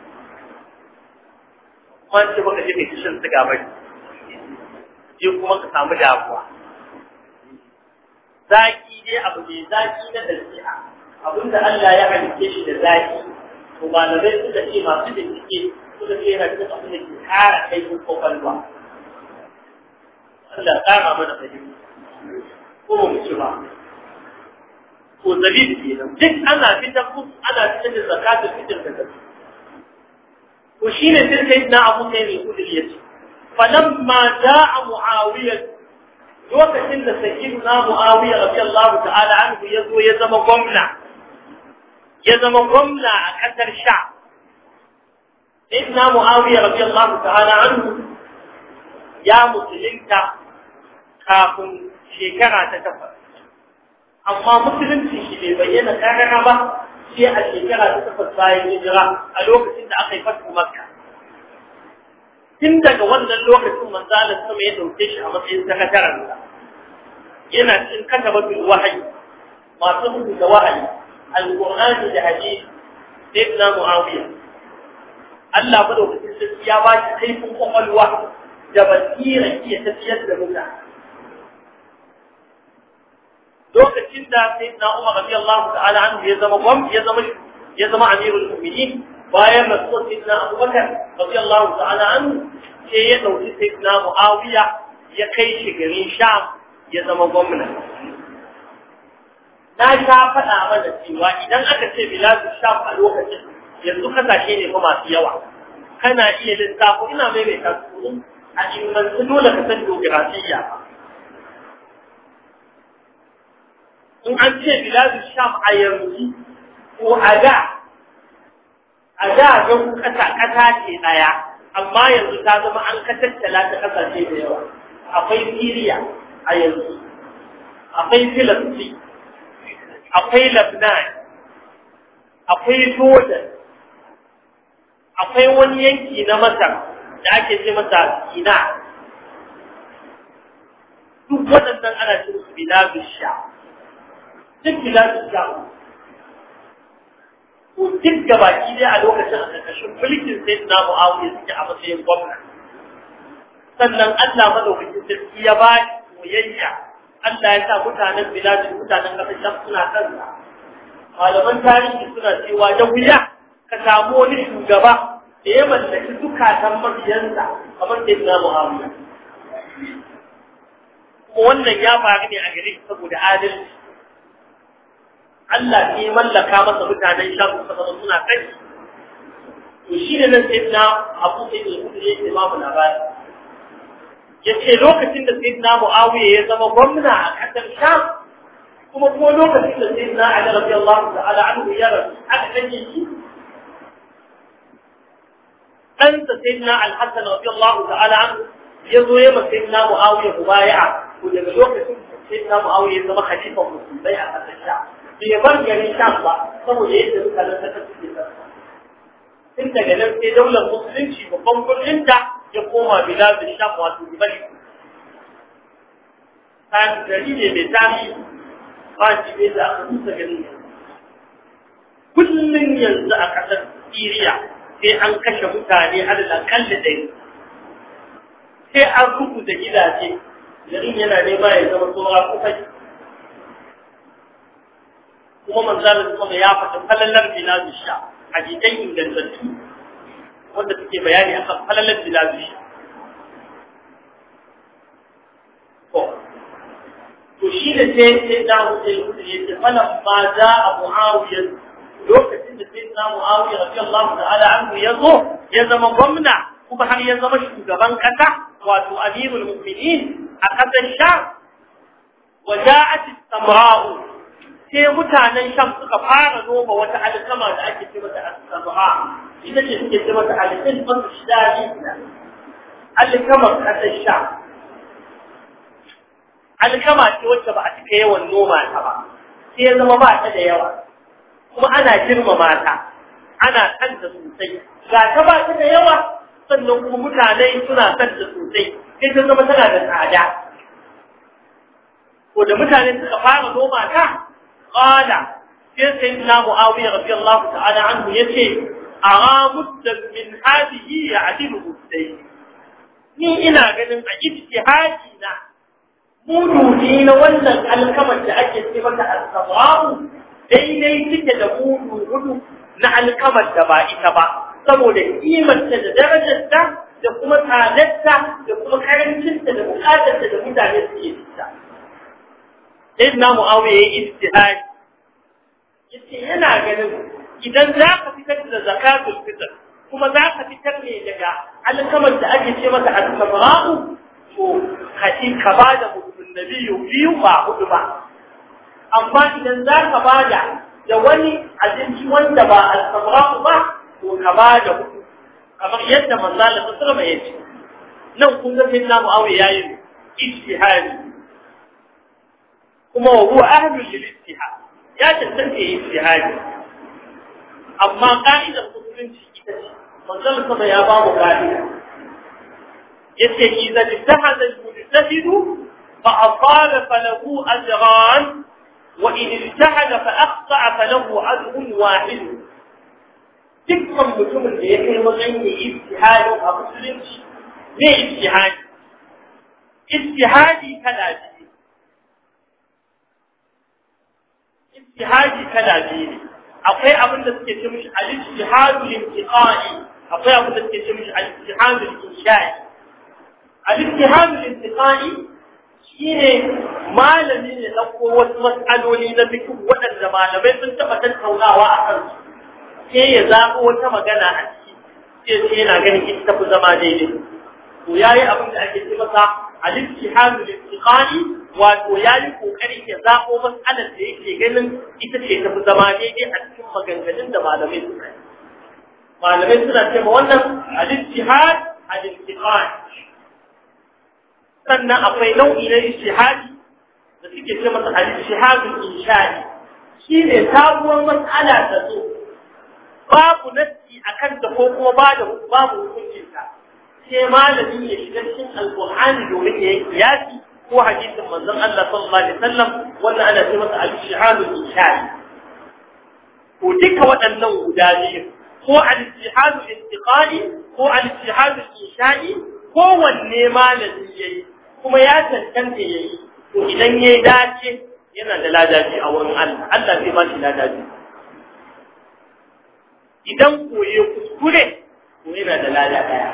kuma ce baka je mai kishin siga ba je kuma ka samu damuwa zaki dai abu mai zaki na dabi'a abinda Allah ya halice shi da zaki to malamai suka ce masu bincike suka ce yana cikin abin da ke ƙara kai kwakwalwa Allah ya ƙara mana fahimta ko mu ci ba ko zabib kenan duk ana fitar musu ana fitar da zakatul fitr da zakka ko shine sai sayyidina Abu Sa'id al-Khudri yace falamma jaa Muawiyah lokacin da sayyidina Muawiyah radiyallahu ta'ala anhu yazo ya zama gwamna a kasar Sha sayyidina Muawiyah radiyallahu ta'ala anhu ya musulunta kafin shekara ta 8 amma musulunci shi bai bayyana karara ba sai a shekara ta 8 bayan hijira a lokacin da aka yi fatu Makka tun daga wannan lokacin manzo Allah sama ya dauke shi a matsayin sakataren sa yana cikin katabatul wahyi masu rubuta wahayi alqur'ani da hadisi sayyidina Muawiya Allah madaukakin sarki ya ba shi kaifin kwakwalwa da basira iya tafiyar da mutane lokacin da sayyidina Umar radiyallahu ta'ala anhu ya zama amirul mu'minin bayan rasul sayyidina Abubakar radiyallahu ta'ala anhu sai ya dauki sayyidina Muawiya ya kai shi garin Sham ya zama gwamna na sha faɗa mana cewa idan aka ce biladu Sham a lokacin yanzu kasashe ne kuma masu yawa kana iya lissafo ina maimaita su a ilmantu dole ka san geografiya in an ce biladu Sham a yanzu ko a da ga kasa ce daya amma yanzu ta zama an katattala ta kasashe da yawa akwai Syria a yanzu akwai Palestine akwai Lebanon akwai Jordan akwai wani yanki na Masar da ake ce masa Sinai duk waɗannan ana ce musu biladu Sham duk biladu Sham duk gabaki dai a lokacin a ƙarƙashin mulkin sayyidina Muawiya suke a matsayin gwamna sannan Allah madaukakin sarki ya ba soyayya Allah ya sa mutanen biladin mutanen ƙasashen suna kansa malaman tarihi suna cewa da wuya ka samu wani shugaba da ya mallaki zukatan mabiyansa kamar sayyidina Muawiya kuma wannan ya faru ne a gare saboda adalci Allah ne mallaka masa mutanen Sham saboda suna kai to shine nan sayyidina Abu Sa'id al-Khudri yake ba mu labari yace lokacin da sayyidina Muawiya ya zama gwamna a kasar Sham kuma lokacin da sayyidina Ali radiyallahu ta'ala anhu ya rasu aka kace shi dan sayyidina Al-Hasan radiyallahu ta'ala anhu ya zo ya masa sayyidina Muawiya mubaya'a ko daga lokacin sayyidina Muawiya ya zama khalifa musulmai a kasar Sham bai bar garin Sham ba saboda yadda suka lantaka suke sarfa tun daga nan sai daular musulunci babban birninta ya koma biladun Sham wato Dimashq gari ne mai tarihi ba shi ne da aka rusa gari kullum yanzu a ƙasar Syria sai an kashe mutane alal kalli ɗaya sai an rubuta gidaje garin yana nema ya zama tsoron kufai kuma manzalin kuma ya fata falalar biladun Sham hadisan ingantattu wanda suke suke bayani akan falalar bilalu sham to shi da sai da ya ce falan ma za a mu'awiyar lokacin da sai da mu'awiyar radiyallahu ta'ala anhu ya zama gwamna kuma har ya zama shugaban kasa wato amirul mu'minin a kasar sham waja'at as-samra'u sai mutanen sham suka fara noma wata alkama da ake ce mata as-samra ita ce suke ce mata al-ilfatu shidari alkamar kasar sham alkama ce wacce ba a cika yawan noma ta ba sai ya zama ba ta da yawa kuma ana girmama ta ana kanta sosai ga ta ba ta da yawa sannan kuma mutane suna kanta sosai sai ta zama tana da tsada ko da mutane suka fara noma ta qala sai sayyidina Muawiya radiyallahu ta'ala anhu yace aramuddan min hadihi ya'dilu udday ni ina ganin a ijtihadi na mudu na wannan alkamar da ake ce mata as-sawabu daidai take da mudu hudu na alkamar da ba ita ba saboda kimarta da darajarta da kuma tsadarta da kuma karancinta da bukatarta da mutane suke fita sai na Muawiya yayi ijtihadi yace yana ganin idan za ka fitar da zakatul fitr kuma za ka fitar ne daga alkamar da ake ce mata as-sawabu to ka bada mutum nabiyu biyu ba hudu ba amma idan za ka bada da wani abinci wanda ba al-sabra'u ba to ka bada hudu kamar yadda manzo Allah sallallahu alaihi wasallam ya ce nan kun ga sai na Muawiya yayin ijtihadi kuma wa huwa ahlu lil-ijtihad ya tantance ijtihadi amma ka'idar musulunci ita ce manzo Allah ya ba mu ka'ida yace idan ijtahada al-mujtahid fa asaba falahu ajran wa in ijtahada fa akhta falahu ajrun wahid dukkan mutumin da ya kai wajen yin ijtihadi a musulunci ne ijtihadi kala biyu akwai abin da suke ce mishi al-ijtihadu lil-intiqai akwai abin da suke ce mishi al-ijtihadu lil-insha'i al-ijtihadu lil-intiqai shine malami ne dauko wasu mas'aloli na fiqh waɗanda malamai sun taɓa tattaunawa a kansu sai ya zaɓo wata magana a ciki sai yana ganin ita tafi zama daidai to yayi abin da ake ce masa al-ijtihadu lil-intiqai wato yayi kokari ya zaɓo mas'alar da yake ganin ita ce tafi zama daidai a cikin maganganun da malamai suka yi malamai suna cewa wannan al-ijtihad al-intiqai sannan akwai nau'i na ijtihadi da suke ce masa al-ijtihadul insha'i shine sabuwar mas'ala ta zo babu nassi akan ta ko kuma babu hukuncin ta sai malami ya shiga cikin alqur'ani domin ya yi kiyasi ko hadisin manzon Allah sallallahu alaihi wasallam wannan ana ce masa al-ijtihadul insha'i ko duka waɗannan guda biyu ko al-ijtihadul intiqali ko al-ijtihadul insha'i kowanne malami yayi kuma ya tantance yayi to idan yayi dace yana da ladabi a wurin Allah Allah zai ba shi ladabi idan koye kuskure to yana da lada daya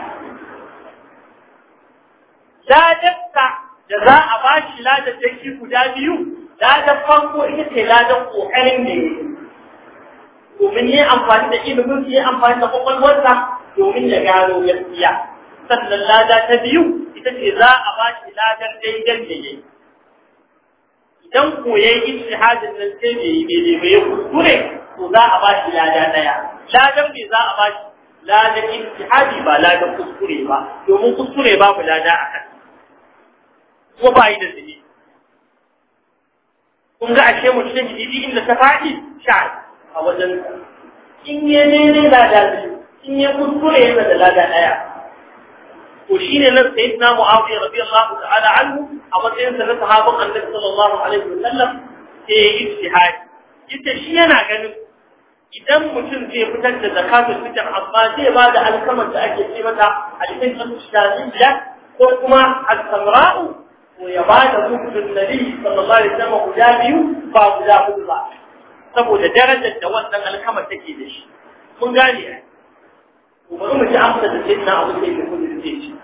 ladarsa da za a ba shi ladadaki guda biyu ladan farko ita ce ladan kokarin da yake domin yi amfani da ilimin yi amfani da kwakwalwarsa domin ya gano gaskiya sannan lada ta biyu ita ce za a ba shi ladar daidan da yayi idan koyayi ijtihadin nan sai bai yi daidai ba ya kuskure to za a ba shi lada daya ladan bai za a ba shi ladan ijtihadi ba ladan kuskure ba domin kuskure babu lada a kan ko ba yi da zini kun ga ashe mutum jidi inda ta faɗi sha a wajen in yi daidai lada biyu in yi kuskure yana da lada daya to shine nan sayyidina Muawiya radiyallahu ta'ala anhu a matsayin sa na sahabban Annabi sallallahu alaihi wasallam sai ijtihadi ita shi yana ganin idan mutum zai fitar da zakatul fitr amma zai ba da alkamar da ake ce mata al-fitr shadidda ko kuma al-samra'u ko ya ba da hukun Nabi sallallahu alaihi wasallam guda biyu ba guda hudu ba saboda darajar da wannan alkamar take da shi mun gane وبرضه مش أمسى سيدنا أبو سعيد الخدري.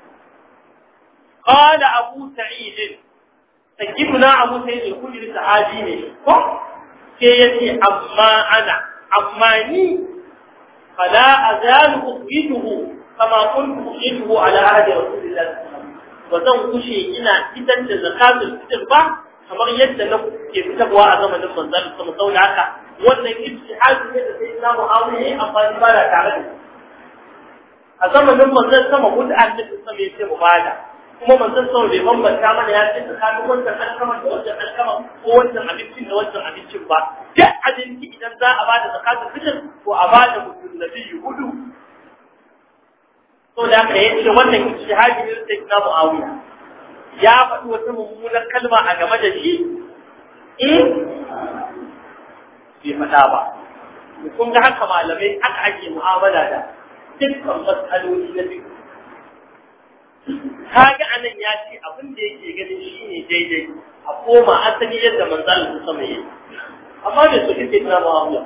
قال أبو سعيد سيدنا أبو سعيد الخدري صحابي سيدي أما ني فلا أزال أخرجه كما كنت أخرجه على عهد رسول الله صلى الله عليه وسلم وزن كشي إنا إذا زكاة الفطر kamar yadda na ke fitarwa a zamanin manzon sama saboda haka wannan ijtihadi ne da sai Imam Awiya ya amfani ba da tare da a zamanin manzon sama gudu annabi sama ya ce mu bada kuma manzon sama bai bambanta mana ya ce tsakanin wannan alkama da wannan alkama ko wannan abincin da wannan abincin ba duk abinci idan za a bada zakatul fitr ko a bada mutum nabi hudu to da haka yace wannan ijtihadi ne sai Imam Awiya ya faɗi wata mummunar kalma a game da shi bai faɗa ba kun ga haka malamai aka ake mu'amala da dukkan matsaloli na duk kaga anan ya ce abin da yake ganin shi ne daidai a koma asali yadda manzalin su sama yi amma bai soke sai na mu'amala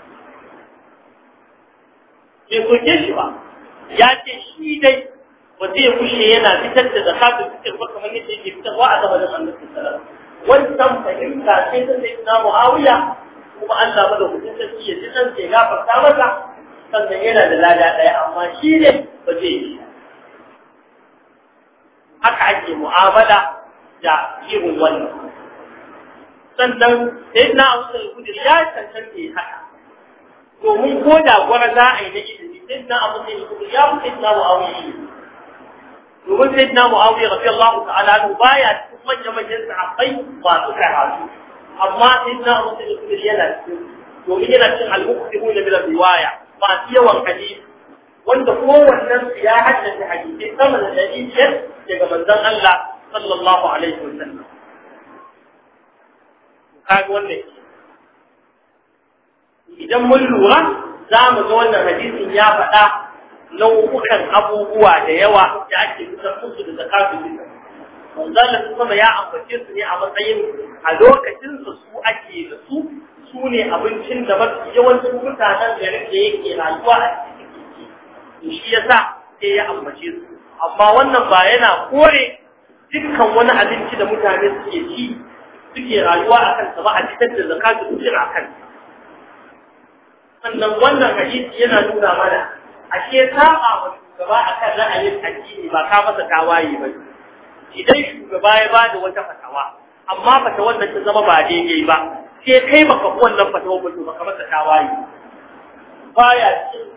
bai soke shi ba ya ce shi dai ba zai kushe yana fitar da zakatun fitr ba kamar yadda yake fitarwa a zamanin Annabi sallallahu alaihi wasallam wannan fahimta ce ta Sayyidina Muawiya kuma Allah madaukakin sarki ya ji dan sai gafarta masa sannan yana da lada daya amma shi ne ba zai yi haka ake mu'amala da irin wannan sannan Sayyidina Abu Sa'id ya tantance haka domin ko da gwara za a yi na ilimi Sayyidina Abu Sa'id ya fi Sayyidina Muawiya domin sai na Muawiya radiyallahu ta'ala anhu baya cikin manyan sahabbai masu karatu amma sai na Abu Sa'id yana cikin domin yana cikin al-muqtimun min al-riwaya masu yawan hadisi wanda kowannen ya haddace hadisi sama da dalilin daga manzon Allah sallallahu alaihi wasallam kaga wannan idan mun lura za mu ga wannan hadisin ya faɗa nau'ukan abubuwa da yawa da ake fitar musu da zakatun fitr. Manzon sama ya ambace su ne a matsayin a lokacin su ake da su ne abincin da mafi yawancin mutanen garin da yake rayuwa a cikin shi yasa sai ya ambace su. Amma wannan ba yana kore dukkan wani abinci da mutane suke ci suke rayuwa a kansa ba a fitar da zakatun fitr a kansa. Sannan wannan hadisi yana nuna mana ashe saba wa shugaba akan ra'ayin addini ba ka masa tawaye ba idan shugaba ya bada wata fatawa amma fatawar da ta zama ba daidai ba sai kai baka wannan fatawar ba to baka masa tawaye baya cikin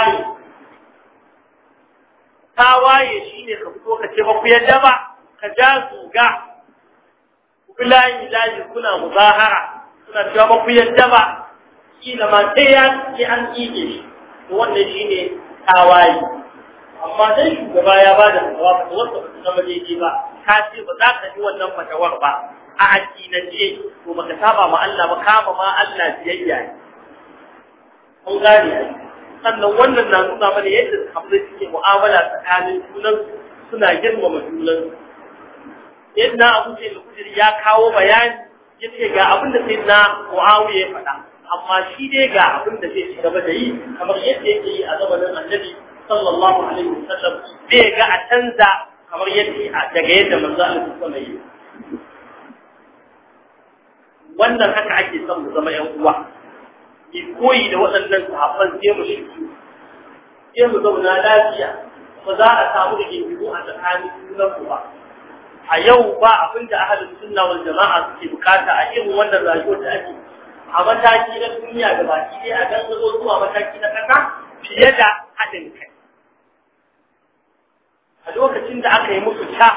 tawaye shine ka fito ka ce ba ku yadda ba ka ja zuga billahi kuna muzahara suna cewa ba ku yadda ba kila ma sai an ije shi wannan shine tawaye amma dan shugaba ya bada fatawa wanda ba zama daidai ba ka ce ba za ka ji wannan fatawar ba a addinance to baka saba ma Allah ba kama ma Allah biyayya ne kun gane sannan wannan na nuna mana yadda sahabbai suke mu'amala tsakanin junan suna girmama junan yadda Abu Sa'id al-Khudri ya kawo bayani yace ga abin da Sayyidina Muawiya ya faɗa amma shi dai ga abin da zai ci gaba da yi kamar yadda yake yi a zamanin Annabi sallallahu alaihi wasallam bai ga a canza kamar yadda daga yadda manzo Allah sallallahu alaihi wannan haka ake son mu zama ƴan uwa ki koyi da waɗannan sahabban sai mu shi sai mu zauna lafiya ba za a samu da gingimu a tsakanin junan ba a yau ba abin da ahlus sunna wal jama'a suke bukata a irin wannan rayuwar da ake a mataki na duniya da baki dai a gan zo zuwa mataki na kasa fiye da haɗin kai a lokacin da aka yi musu ta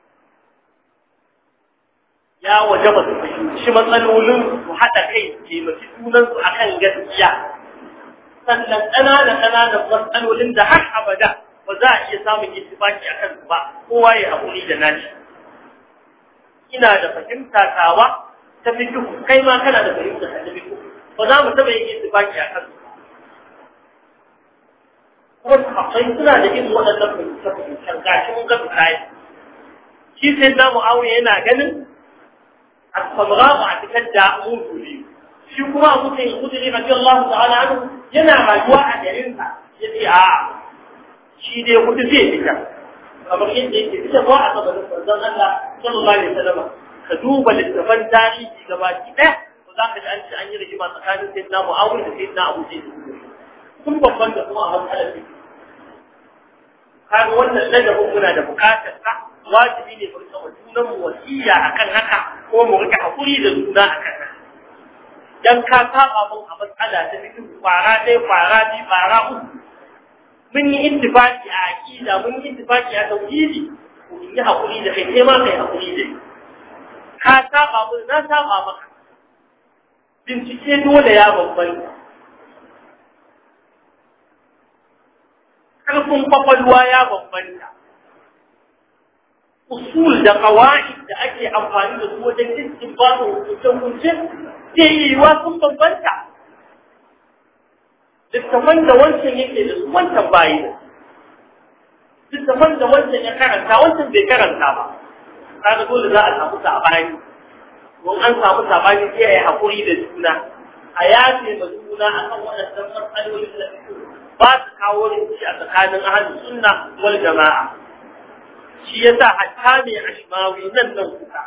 ya wajaba su fahimci matsalolin su haɗa kai taimaki junansu a kan gaskiya sannan ƙananan matsalolin da har abada ba za a iya samun ittifaki a kansu ba kowa ya haƙuri da nashi ina da fahimta tawa ta fikihu kai ma kana da fahimta ta fikihu ba za mu taɓa yin ittifaki a kansu kuma sahabbai suna da irin waɗannan fahimtar gashi mun ga misali shi sai na Muawiya yana ganin الصبغاء اعتقد داؤون فيه شو كما أبو سعيد الخدري رضي الله تعالى عنه yana rayuwa a garinsa ya ce a shi dai hudu zai fita kamar yadda yake fitarwa a gabanin manzon Allah sallallahu alaihi wasallam ka duba littafan tarihi gabaki ɗaya ko za ka ji an ce an yi rigima tsakanin sayyidina Muawiya da sayyidina Abu Jahl sun babban da kuma a matsalar ne kaga wannan ladabin muna da bukatar sa wajibi ne mu rika junan mu wasiya akan haka ko mu rika hakuri da juna akan haka dan ka saba mun a matsala ta cikin fara dai fara bi fara uku mun yi ittifaqi a aqida mun yi ittifaqi a tauhidi ko in yi hakuri da kai sai ma kai hakuri dai ka saba mun na saba maka bincike dole ya bambanta karfin kwakwalwa ya bambanta usul da qawaid da ake amfani da su wajen istinbat hukunce sai yiwa sun bambanta littafan da wancan yake da su wancan bayi da littafan da wancan ya karanta wancan bai karanta ba kaga dole za a samu sabani don an samu sabani sai a yi hakuri da juna a yafe ma juna akan waɗannan matsalolin da ba su kawo rinci a tsakanin ahlus sunna wal jama'a shi yasa hatta ne ashmawi nan kuka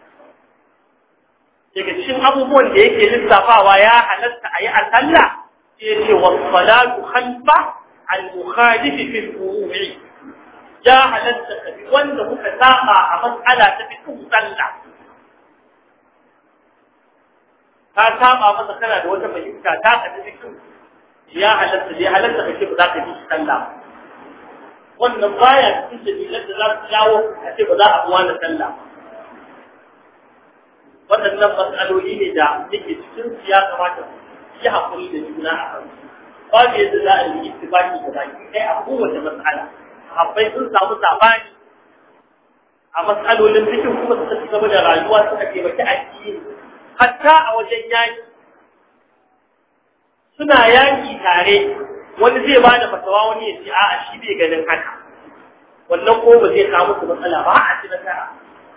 daga cikin abubuwan da yake lissafawa ya halatta a yi a sallah sai ya ce was-salatu khalfa al-mukhalif fi al-furu'i ya halatta ka bi wanda kuka saba a mas'ala ta fiqh sallah ka saba masa kana da wata fahimta ta ka fiqh ya halatta dai halatta kake ba za ka bi sallah wannan baya cikin dalilan da za su jawo a ce ba za a buwa na sallah waɗannan matsaloli ne da yake cikin su ya kamata yi haƙuri da juna a kan babu yadda za a yi ittifaqi da baki kai a kowace matsala habbai sun samu sabani a matsalolin fikin kuma suka ci gaba da rayuwa suka taimaki addini hatta a wajen yaki suna yaki tare wani zai ba da fatawa wani ya ce a'a shi bai ganin haka wannan ko ba zai kawo musu matsala ba a ci nasara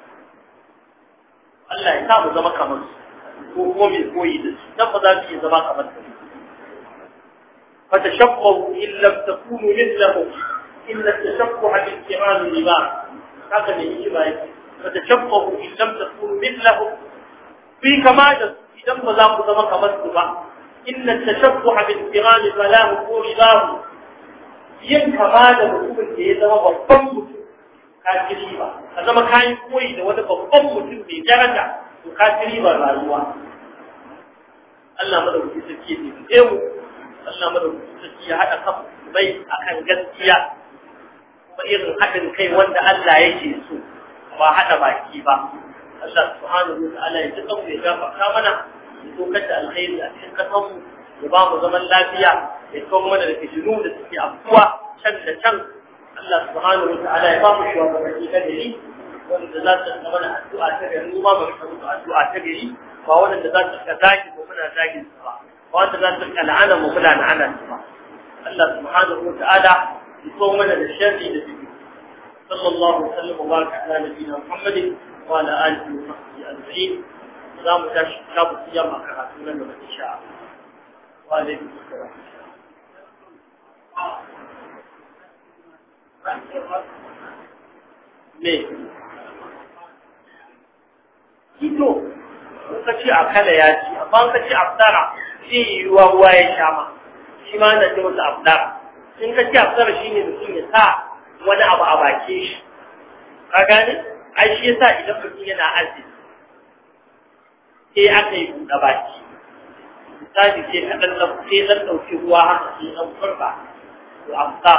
Allah ya sa mu zama kamar su ko kuma mai koyi da su dan ba za su iya zama kamar su fa tashabbahu in lam takunu mithlahu illa tashabbaha bil kiram liba haka ne shi ba yake fa tashabbahu in lam takunu mithlahu fi kama da idan ba za ku zama kamar su ba إن التشبه بالكرام فلاه ورضاه ينكما da mutumin da ya zama babban mutum kafiri ba a zama kayan koyi da wani babban mutum mai daraja to kafiri ba rayuwa Allah madaukakin sarki ya tafi mu Allah madaukakin sarki ya hada kan bai akan gaskiya kuma irin hadin kai wanda Allah yake so ba hada baki ba Allah subhanahu wa ta'ala ya tsaka mu ya gafarta mana dokar da alkhairi a cikin kasanmu ya ba mu zaman lafiya ya kawo mana da fitinu da suke afuwa can da can Allah subhanahu wa ta'ala ya ba mu shugabanni na gari wanda za su zama da addu'a ta gari mu ba mu rika addu'a ta gari ba wanda za su rika zagi mu muna zagin su ba wanda za su rika la'ana mu muna la'ana su ba Allah subhanahu wa ta'ala ya kawo mana da sharri da fitinu sallallahu alaihi wa sallam wa baraka ala nabiyina Muhammadin wa ala alihi wa sahbihi ajma'in za mu tashi kitabu siyam a karatu nan da insha Allah wa alaikum assalam me kito ka ce akala ya ci amma ka ce afdara shi ruwa ya sha ma shi ma na ce masa afdara in ka ce afdara shine mutum ya sa wani abu a bakin shi ka gane ai shi yasa idan mutum yana azumi sai aka yi buɗe baki misali sai ka ɗan ɗauki ruwa haka sai ɗan kurba to amsa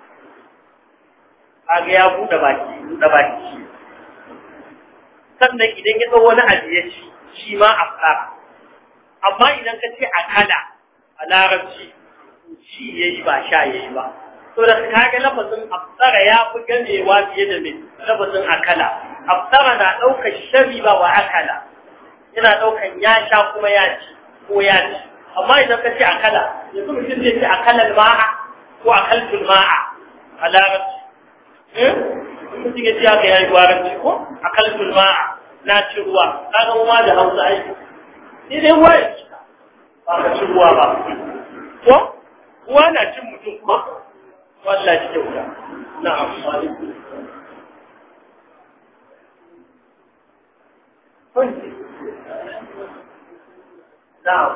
kaga ya buɗe baki sannan idan ya ɗau wani abu ya ci shi ma amsa amma idan ka ce akala a larabci shi yayi ba sha yayi ba to da kaga lafazin afsara ya fi ganewa fiye da mai lafazin akala afsara na ɗaukar shariba wa akala yana daukan ya sha kuma ya ci ko ya ci amma idan ka ce akala yanzu mutum zai ce akala ma'a ko akaltul ma'a a larabci mutum ya ce aka yi larabci ko akaltul ma'a na ci ruwa kaga mu ma da Hausa aiki sai dai ruwa ya ci ba ka ci ruwa ba ko uwa na cin mutum ko wallahi kyauta na'am alaikum na'am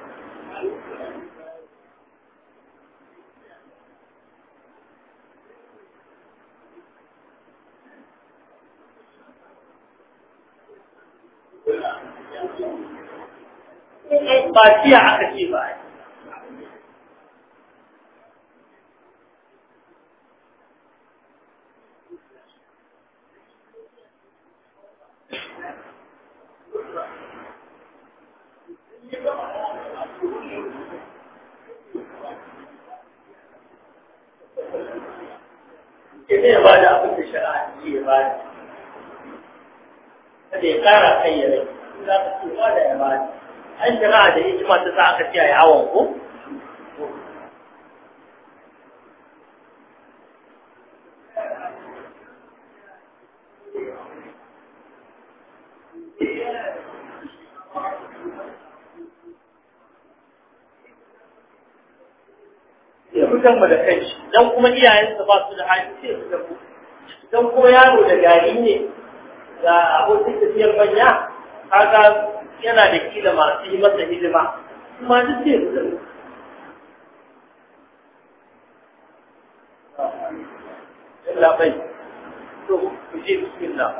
ba tiya aka ce ba ke ne ba da abin da shari'a ce ba da kada ya kara kai ya rai za ka ce ba da ya ba da an shari'a da hikima ta sa aka ce a yi awon ko fitan mu da kai dan kuma iyayensa ba su da hali sai su tafi dan kuma yaro da gari ne ga abokin tafiyar banya kaga yana da kila masu yi masa hidima kuma duk sai su tafi Allah bai to ku je bismillah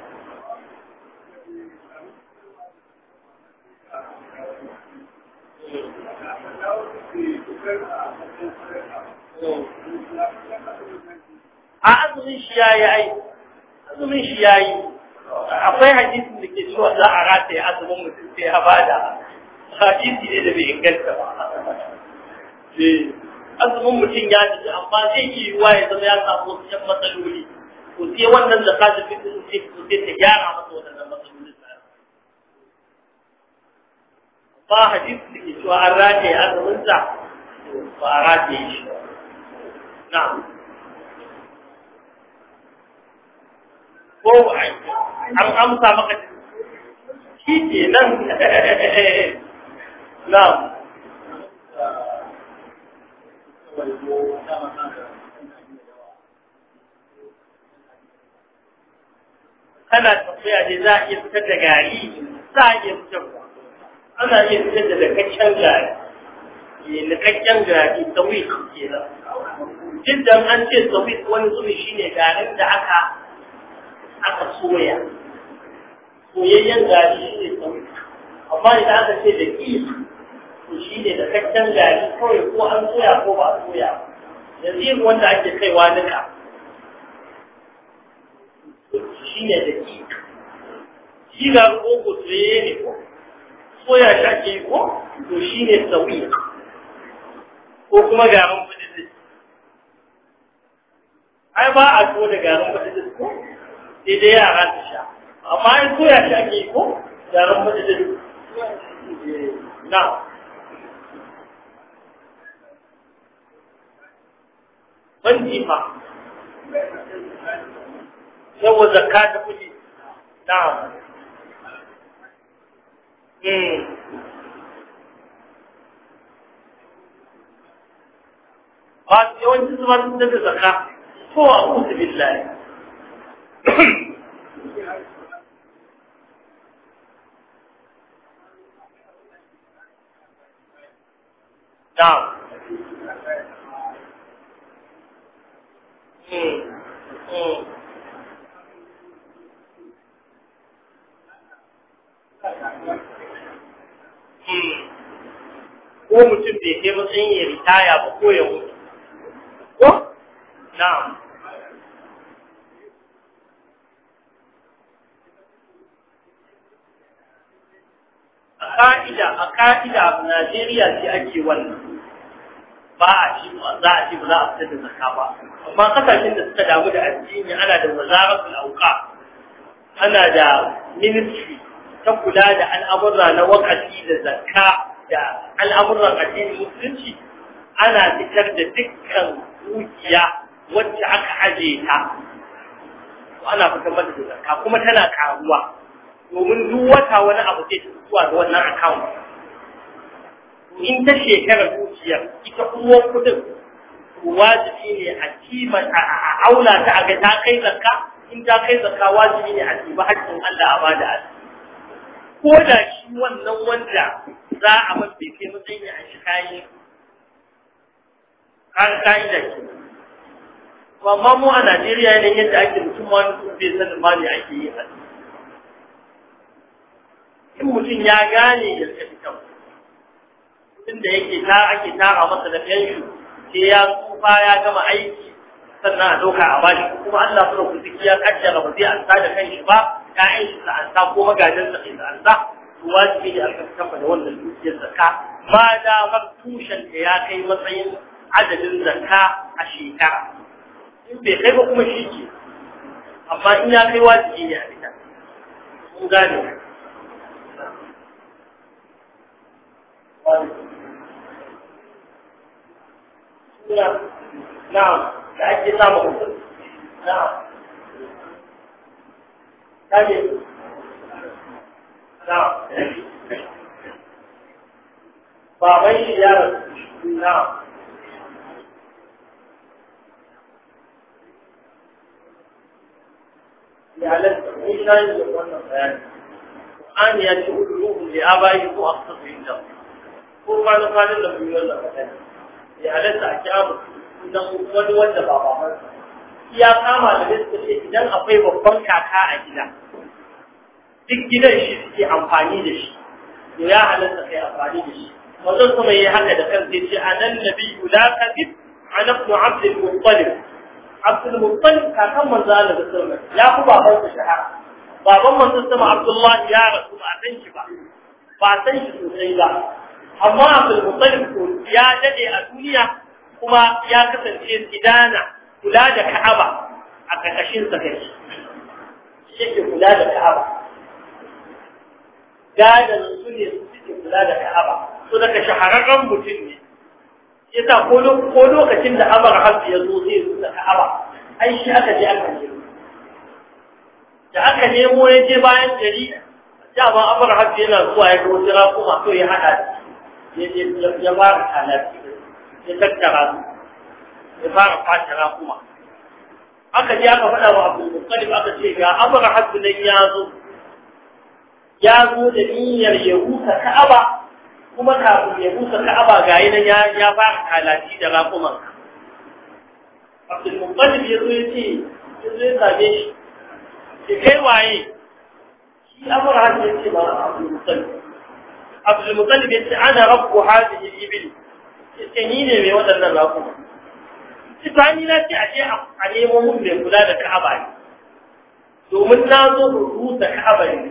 a azumin shi yayi akwai hadisin da ke cewa za a rataye azumin mutum sai ya bada hadisi ne da bai inganta ba azumin mutum ya ji amma zai yi yiwuwa ya zama ya samu wasu yan matsaloli to sai wannan da ka tafi sai ta gyara masa waɗannan matsaloli ba hadisin da ke cewa an rataye azumin sa ba a rataye shi na'am ko an amsa maka shi ke nan na'am kana tafiya ne za a iya fitar da gari za a iya fitarwa ana iya fitar da dakakken gari nikakken gari sauyi ke nan jiddan an ce sauyi wani zumi shine garin da aka soya soyayyen gari shi ne sauyi amma idan aka ce da ƙi to shi ne da kakken gari kawai ko an soya ko ba a soya yanzu yin wanda ake kaiwa nika shi ne da ƙi shi ga rogo soyayye ne ko soya shi ake yi ko to shi ne sauyi ko kuma garin fudidis ai ba a so da garin fudidis ko sai dai yara su sha amma in soya shi ake ko garin fudidis na banji fa yawa zakka ta kudi na ba yawanci su ma sun daga zakka ko a kusa billahi na'am ko mutum bai kai matsayin ya ritaya ba ko ya mutu ko na'am a ka'ida a Najeriya ce ake wannan ba a ci za a ci ba za a fitar da zakka ba amma kasashen da suka damu da addini ana da wazaratul auqa ana da ministry ta kula da al'amura na wakati da zakka da al'amuran addinin musulunci ana fitar da dukkan dukiya wacce aka aje ta ana fitar mata da zakka kuma tana karuwa domin duk wata wani abu zai zuwa ga wannan account in ta shekara dukiyar ita uwar kudin wajibi ne a kima a aula ta a ga ta kai zakka in ta kai zakka wajibi ne a tiba haƙƙin Allah a bada a ko da shi wannan wanda za a mafi kai matsayin a shi kayi kan da shi amma mu a Najeriya ne yadda ake mutum wani sun bai sanin ma ne ake yi in mutum ya gane ya tafi kan mutum da ake tara masa da fenshi sai ya tsufa ya gama aiki sannan a ɗauka a bashi kuma Allah sura kuzuki ya kaddara ba zai ansa da kanshi ba ƴaƴan shi sa ansa ko magajin sa sai ansa wajibi ne a kafa da wannan dukiyar zakka ba da mar tushen da ya kai matsayin adadin zakka a shekara in bai kai ba kuma shi ke amma in ya kai wajibi ne a fita mun gane na'am da ake samu hukum na'am kaje na'am baban shi ya rasu na'am ya halatta in shayi da wannan bayani an ya ci uluhun da ya bayi ko a kasa inda ko kwanan da mu yi wannan bayani ya halatta a kira mutum wani wanda ba babansa ya kama da gaske ce idan akwai babban kaka a gida duk gidan shi suke amfani da shi to ya halatta kai amfani da shi wannan kuma yayi haka da kansa ce anan nabiyyu la kadib ana ibn abd al-muttalib abd al-muttalib kakan manzo Allah da sallallahu ya ku baban sa shahara baban manzo sama Abdullah ya rasu ba san shi ba san shi sosai ba amma abd al-muttalib ko ya dade a duniya kuma ya kasance idana kula da Ka'aba a ƙarƙashin sa kai shi kula da Ka'aba gadan su ne suke kula da Ka'aba so daga shahararren mutum ne yasa ko lokacin da Amr Habbi ya zo zai zuwa Ka'aba ai shi aka je aka nemo da aka nemo ya je bayan gari dama Amr Habbi yana zuwa ya ga wasu rakuma to ya hada ya fara talafi ya tattara su ya fara fatara kuma aka je aka faɗa wa Abdul Muttalib aka ce ga Amr Habbi nan ya zo da niyyar ya huta Ka'aba kuma kafin ya huta Ka'aba ga yi nan ya fara talafi da rakuman Abdul Muttalib ya zo ya ce ya zo ya same shi ke kai waye shi Amr Habbi ya ce ba Abdul Muttalib Abdul Muttalib ya ce ana rabbu hadhihi al-ibil ce ni ne mai waɗannan rakuma Sifani na ce a je a nemo mun mai kula da Ka'aba ne domin na zo rubuta Ka'aba ne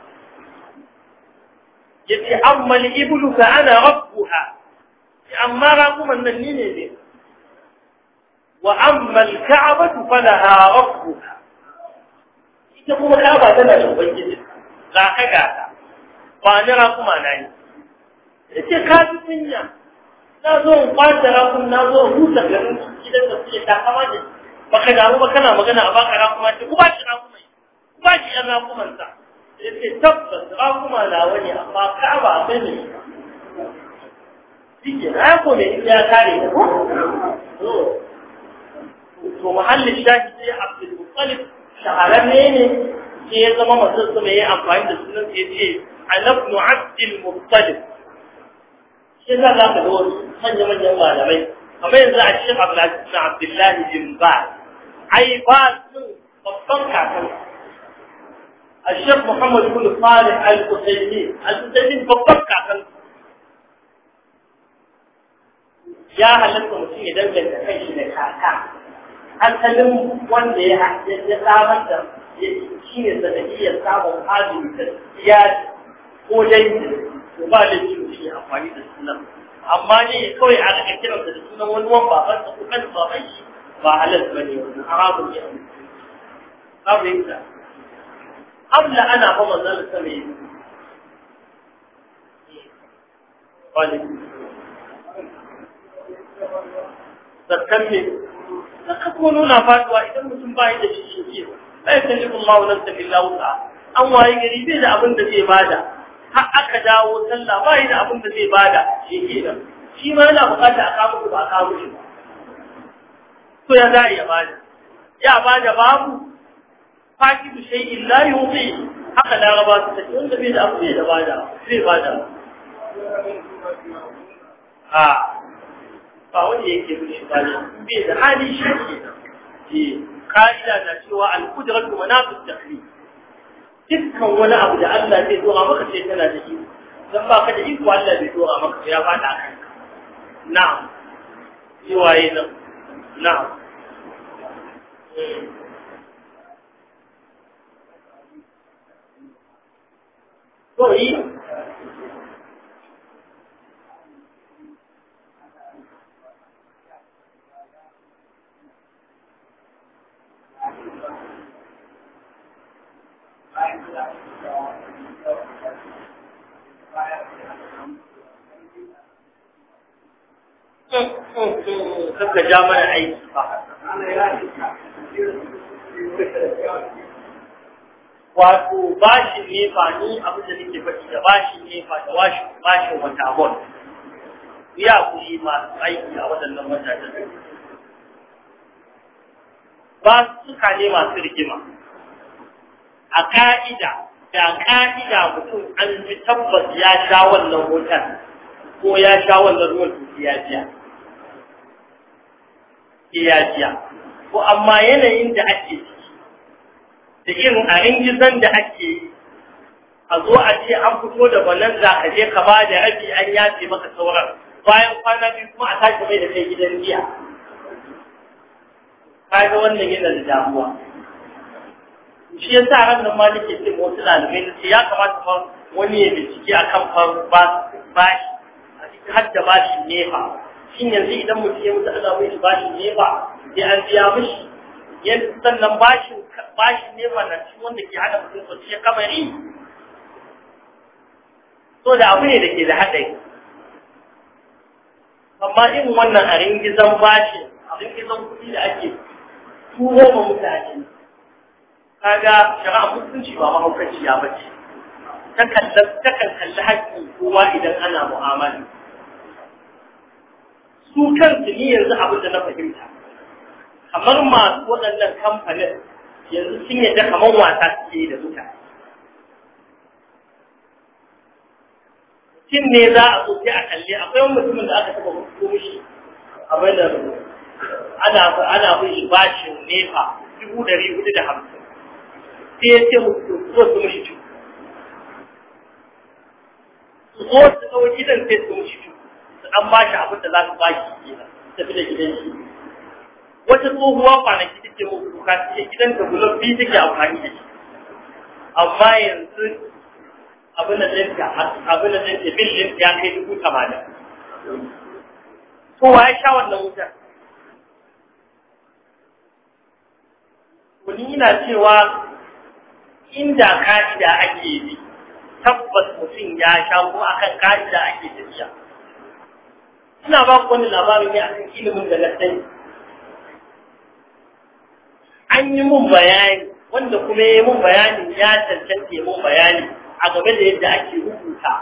yace amma al-iblu fa ana rabbuha amma rakuman nan ni ne wa amma al-Ka'batu falaha rabbuha ita kuma Ka'aba tana da ubangiji za ka gata ba ni rakuma na ne yace ka tunya na zo in kwanta rakun na zo in huta garin gidan da suke takama ne baka damu ba kana magana a baka rakuma ce ku ba shi rakuma ku ba shi yan rakuman sa yace tabbas rakuma na wani amma Ka'aba akwai ne dike na ko ne ya kare ne ko to mahallin shahi sai Abdul Muttalib shahararre ne sai ya zama masu mai amfani da sunan sai ce Ibn Abdul Muttalib shi za ka ga wasu manya-manyan malamai kamar yanzu a cikin Abdullahi bin Ba ai ba sun babban kakan a Sheikh Muhammad bin Salih Al-Qusaymi babban kakan ya halatta mutum ya danganta kai shi da kaka hankalin wanda ya samar da shi ne sanadiyyar samun hajji da siyasi ko dai ba da shi amfani da sunan amma ne kawai a rika kiran da sunan wani wan baban sa ko kan baban shi ba halal bane wannan haramun ne babu yadda abla ana fa manzon sa mai wani zakkan ne saka ko nuna faduwa idan mutum bai da shi ke sai kalli Allah nafsa illa wusa an waye gari bai da abin da zai bada har aka dawo sallah ba yi da abin da zai bada shi kenan shi ma yana bukata a kawo ba a kawo shi ba to ya za ya bada babu fakidu shay'in la yuti haka laraba su take wanda bai da abu da bada zai bada ba wanda yake mishi bada bai da hali shi ke ka'ida na cewa al-qudratu manatu at-taklif dukkan wani abu da Allah zai dora maka sai tana da iko dan ba ka da iko Allah bai dora maka ya fada kanka na'am yi waye nan na'am to yi kanka ja mana aiki ba wato bashin nefa ni abin da nake faɗi da bashin nefa da bashin wata bon ya kuri masu aiki a waɗannan wajajen ba suka ne masu rigima a ka'ida mutum an ji tabbas ya sha wannan hoton ko ya sha wannan ruwan iyajiya ko amma yanayin da ake ciki da irin a ringizan da ake yi a zo a ce an fito da wannan za ka je ka ba da rabi an yace maka sauran bayan kwana biyu kuma a tashi mai da kai gidan jiya kaga wannan yana da damuwa shi yasa ran nan ma nake ce wasu ɗalibai na ce ya kamata fa wani ya bincike akan bashi har da bashin nefa shin yanzu idan mutum ya mutu ana mai bashin nefa sai an biya mishi yanzu sannan bashin nefa na cikin wanda ke hada mutum sosai kabari so da abu ne da ke da haɗari amma irin wannan a ringizan bashin a ringizan kuɗi da ake turo ma mutane kaga shari'a mutunci ba mahaukaciya ba ce takan kalli haƙƙin kowa idan ana mu'amala su kansu ni yanzu abin da na fahimta kamar masu waɗannan kamfanin yanzu sun yadda kamar wasa suke da mutane mutum ne za a so sai a kalli akwai wani mutumin da aka taɓa hukuku mishi abin da ana mishi bashin nefa 450 sai ya ce mutu zo su mishi cu su zo su kawo gidan sai su mishi cu an ba shi abin da za su ba shi kenan tafi da gidan shi wata tsohuwa kwanaki take muku kuka ce gidan da gulon biyu take amfani da shi amma yanzu abin da ɗinta billin ya kai 80,000 to wa ya sha wannan wutar wani yana cewa inda ka'ida ake bi tabbas mutum ya sha ko akan ka'ida ake tafiya ina ba ku wani labarin ne akan ilimin da na sani an yi mun bayani wanda kuma ya yi mun bayanin ya cancanta ya mun bayani a game da yadda ake rubuta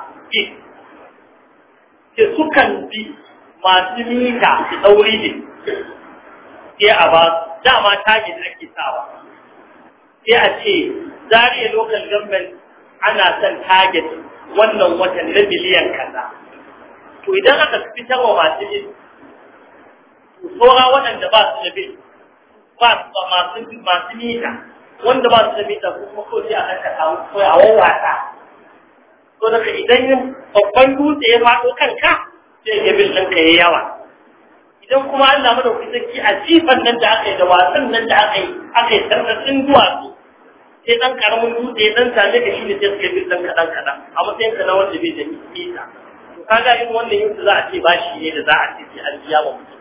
ke sukan bi masu mita da tsauri ne sai a ba dama target ake sawa sai a ce Zaria local government ana son target wannan watan na biliyan kaza to idan aka fitar wa masu bil to tsora waɗanda ba su da bil ba masu mita wanda ba su da mita kuma ko sai a kanka samu ko a wawata to daga idan babban dutse ya faɗo kanka sai ya bil ɗinka ya yawa idan kuma Allah madauki sarki a jifan nan da aka yi da wasan nan da aka yi tarnatsin duwatsu sai dan karamin dutse ya dan same ka shine sai suka bi dan kadan a matsayin ka na wanda bai da mita to kaga in wannan yin za a ce bashi ne da za a ce sai an biya wa mutum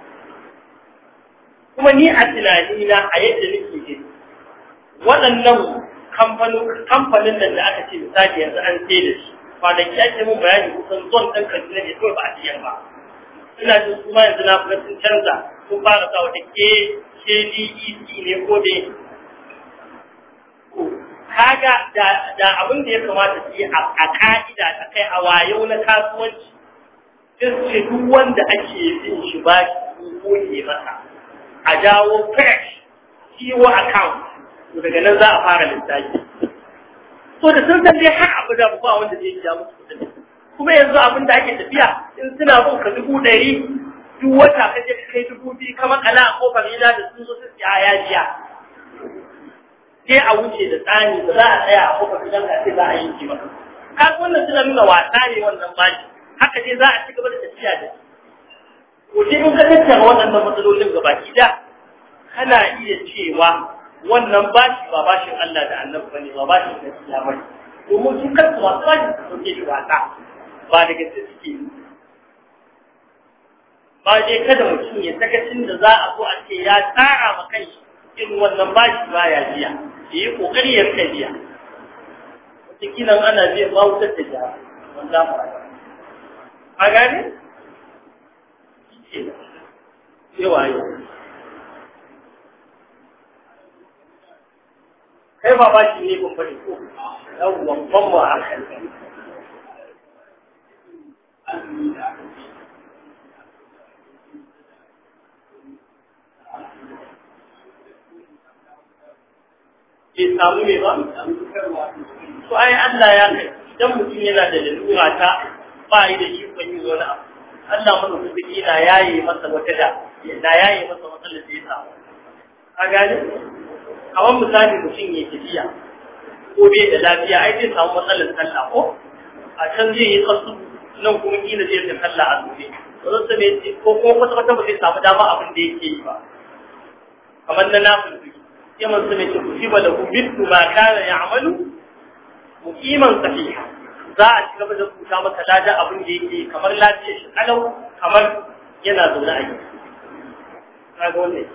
kuma ni a tunani na a yadda nake ji waɗannan kamfanin nan da aka ce misali yanzu an sai da shi kwanaki ake mun bayani kusan zon ɗan Kaduna ne kawai ba a siyar ba ina jin kuma yanzu na fara sun canza sun fara sa wata KDEC ne ko dai ka kaga da abin da ya kamata su yi a ka'ida ta kai a wayo na kasuwanci sai ce duk wanda ake bin shi ba shi goge masa a jawo fresh ciwo account to daga nan za a fara lissafi so da sun san dai har abu da ba wanda zai ja musu kudin kuma yanzu abin da ake tafiya in suna bin ka 100 duk wata ka je kai 2000 kamar kala a kofar gida da sun zo su ya jiya sai a wuce da tsani ba za a tsaya a kofar gidan ka sai za a yanke maka kaga wannan suna nuna wasa ne wannan bashi haka dai za a ci gaba da tafiya da shi ko sai in ka tattara waɗannan matsalolin gabaki da kana iya cewa wannan bashi ba bashin Allah da Annabi bane ba bashin gaskiya bane domin su kansu masu bashi su ke shi wasa ba da gaske suke ba dai kada mutum ya sakacin da za a zo a ce ya tsara ma kanshi irin wannan bashi ba ya biya yi kokari ya rika biya wataƙila ana biya ba wutar da jihar wanda ba a gane? yawa yau kai ba ba shi ne ban bari ko yawon ban ba a kan ke samu ne ba? to ai Allah ya kai idan mutum yana da lalura ta ba yi da ikon yin wani abu Allah mana kuɗi na yaye masa wata da yaye masa matsalar da ya samu a gani kamar misali mutum ya tafiya ko bai da lafiya ai zai samu matsalar sallah ko a can zai yi kasu nan kuma kila zai ta sallah a zuwa wannan sai ko kuma kwata ba zai samu dama abin da yake yi ba kamar na nafil sai man sai ce kusiba lahu mithlu ma kana ya'malu muqiman sahiha za a ci gaba da kuta masa lada abin da yake kamar lafiyar shi kalau kamar yana zaune a gida kaga wannan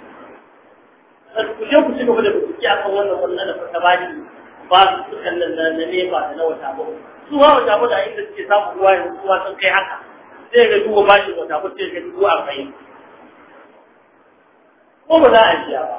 ku je ku ci gaba da kuki akan wannan da ta bani ba su kan nan na nefa da na wata ba su ma wata ba da inda suke samu ruwa yanzu ruwa sun kai haka sai ga duwa bashi wata ba sai ga duwa a kai ko ba za a jiya ba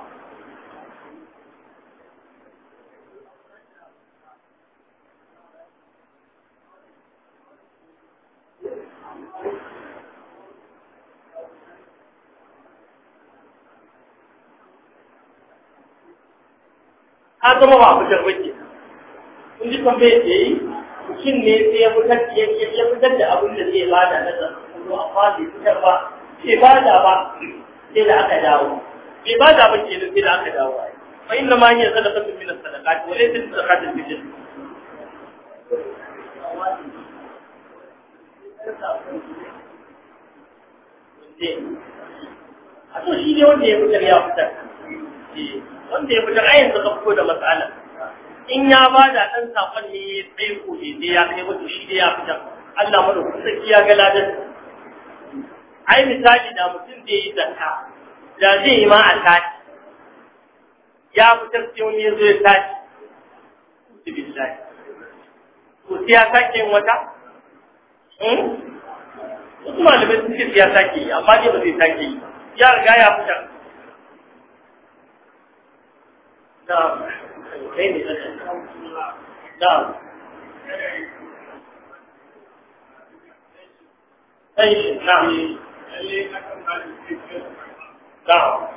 ka zama ba fitar wake kun ji tambaye da yi mutum ne sai ya fitar da abin da zai bada na zarafin amma bai fitar ba sai bada ba sai da aka dawo bai bada ba ke da sai da aka dawo fa inna ma hiya sadaqatu min as-sadaqat wa laysa sadaqatu min al-jinn a to shi ne wanda ya fitar wanda ya fitar ayin suka fito da matsala in ya ba da ɗan saƙon ne sai ko ne ya kai wato shi ne ya fitar Allah mana kusaki ya ga ladan ai misali da mutum da yi zakka da zai yi ma a tashi ya fitar sai wani ya zo ya tashi billahi to sai ya sake yin wata wasu malamai sun ce sai ya sake yi amma dai ba zai sake yi ya riga ya fitar نعم نعم أي نعم نعم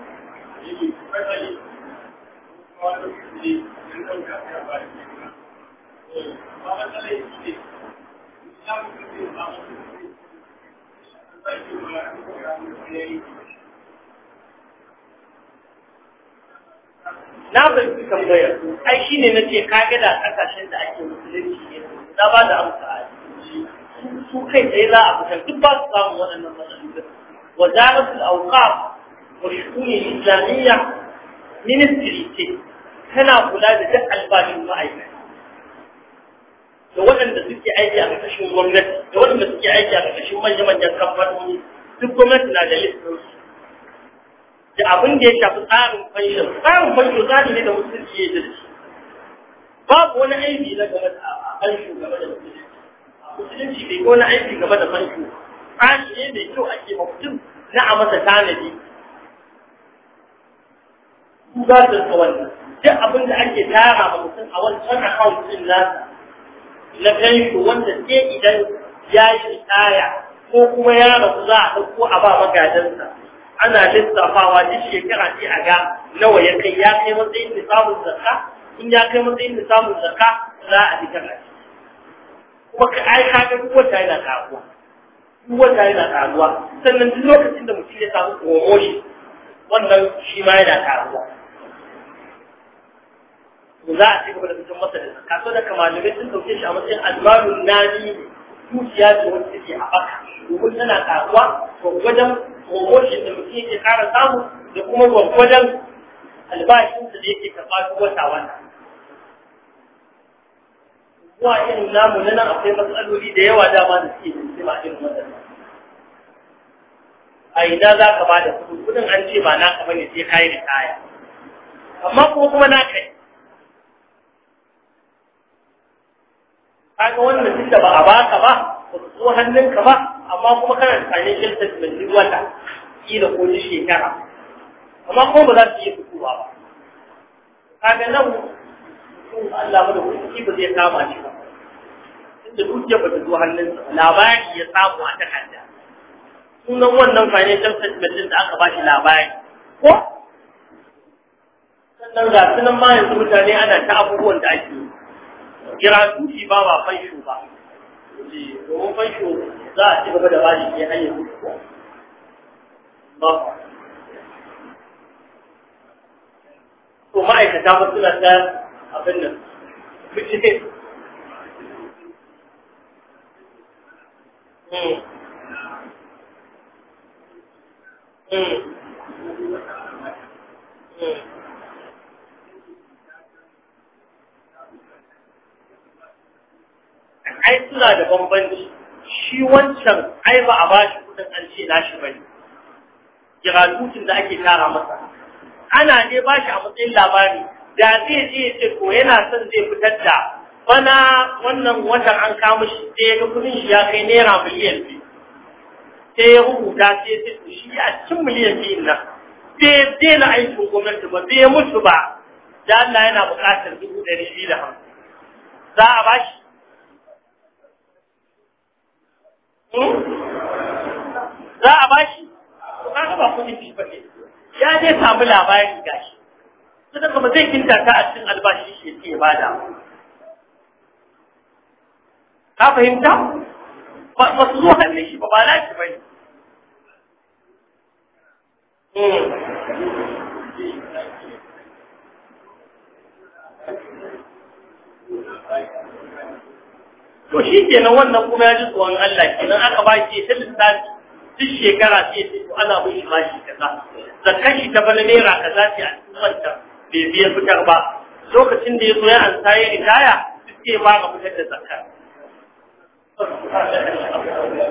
na bai tambaya ai shine nace kage da kasashen da ake musulunci ne da ba da amsa su kai sai za a fitar duk ba su samu waɗannan matsalolin wazaratul awqaf wa shu'un islamiyya ministry ce tana kula da duk albashin ma'aikata da waɗanda suke aiki a ƙarƙashin gwamnati da waɗanda suke aiki a ƙarƙashin manya-manyan kamfanoni duk gwamnati na da listinsu da abin da ya shafi tsarin fanshin tsari ne da musulunci ya jirgi babu wani aiki na game da fanshin game da musulunci bai wani aiki game da fanshin tsari ne mai kyau ake ma mutum na a masa tanadi su za su wannan duk abin da ake tara ma mutum a wancan account din nasa na pension wanda sai idan ya yi ritaya ko kuma ya rasu za a ɗauko a ba magadansa ana lissafawa duk shekara sai a ga nawa ya kai matsayin nisabun zakka in ya kai matsayin nisabun zakka za a fitar da shi kuma ka ga duk wata yana karuwa sannan duk lokacin da mutum ya samu promotion wannan shi ma yana karuwa za a ci gaba da fitar masa da zakka so da kamalimai sun dauke shi a matsayin almalun nani dukiya ce wacce take haɓaka domin tana karuwa gwagwajen promotion da mutum yake kara samu da kuma gwagwajen albashinsa da yake karɓa duk wata zuwa irin namu na nan akwai matsaloli da yawa dama da suke cikin a irin wannan a ina za ka ba da kudin an ce ba naka bane sai kayi da kaya amma kuma naka yi kaga wannan duk da ba a baka ba ba su zo hannunka ba amma kuma kana tsane shirta da duk wata kila ko ji shekara amma kuma ba za su iya fitowa ba kaga nan Allah ba da kuɗi ba zai kama shi ba inda dukiya ba ta zo hannunsa labari ya samu a takarda sunan wannan financial statement din da aka ba shi labari ko sannan ga sunan ma yanzu mutane ana ta abubuwan da ake kira tushi ba fansho ba domin fansho za a ci gaba da bashi ne hanyar ko ba to ma'aikata ba suna ta abin nan fice ai suna da bambanci shi wancan ai ba a bashi kudin an ce nashi bane kiratutin da ake tara masa ana ne bashi a matsayin labari da zai je ya ce ko yana son zai fitar da bana wannan watan an kama shi sai ga kudin shi ya kai naira miliyan 2 sai ya rubuta sai ya ce shi a cikin miliyan 2 nan sai daina aikin gwamnati ba bai mutu ba da Allah yana buƙatar 250 za a bashi za a bashi kaga ba kudin shi ba ne ya dai samu labari gashi sai da kuma zai kinta ta a cikin albashi shi ke bada ka fahimta ba su zo hannun shi ba laki ba ne to shi kenan wannan kuma ya ji tsohon Allah kenan aka ba shi ta lissafi duk shekara sai ce to ana bin shi ba shi kaza zakkan shi ta bana naira kaza ce a cikin wancan bai biya fitar ba lokacin da ya zo ya ansa ya ritaya sai ba ga fitar da zakka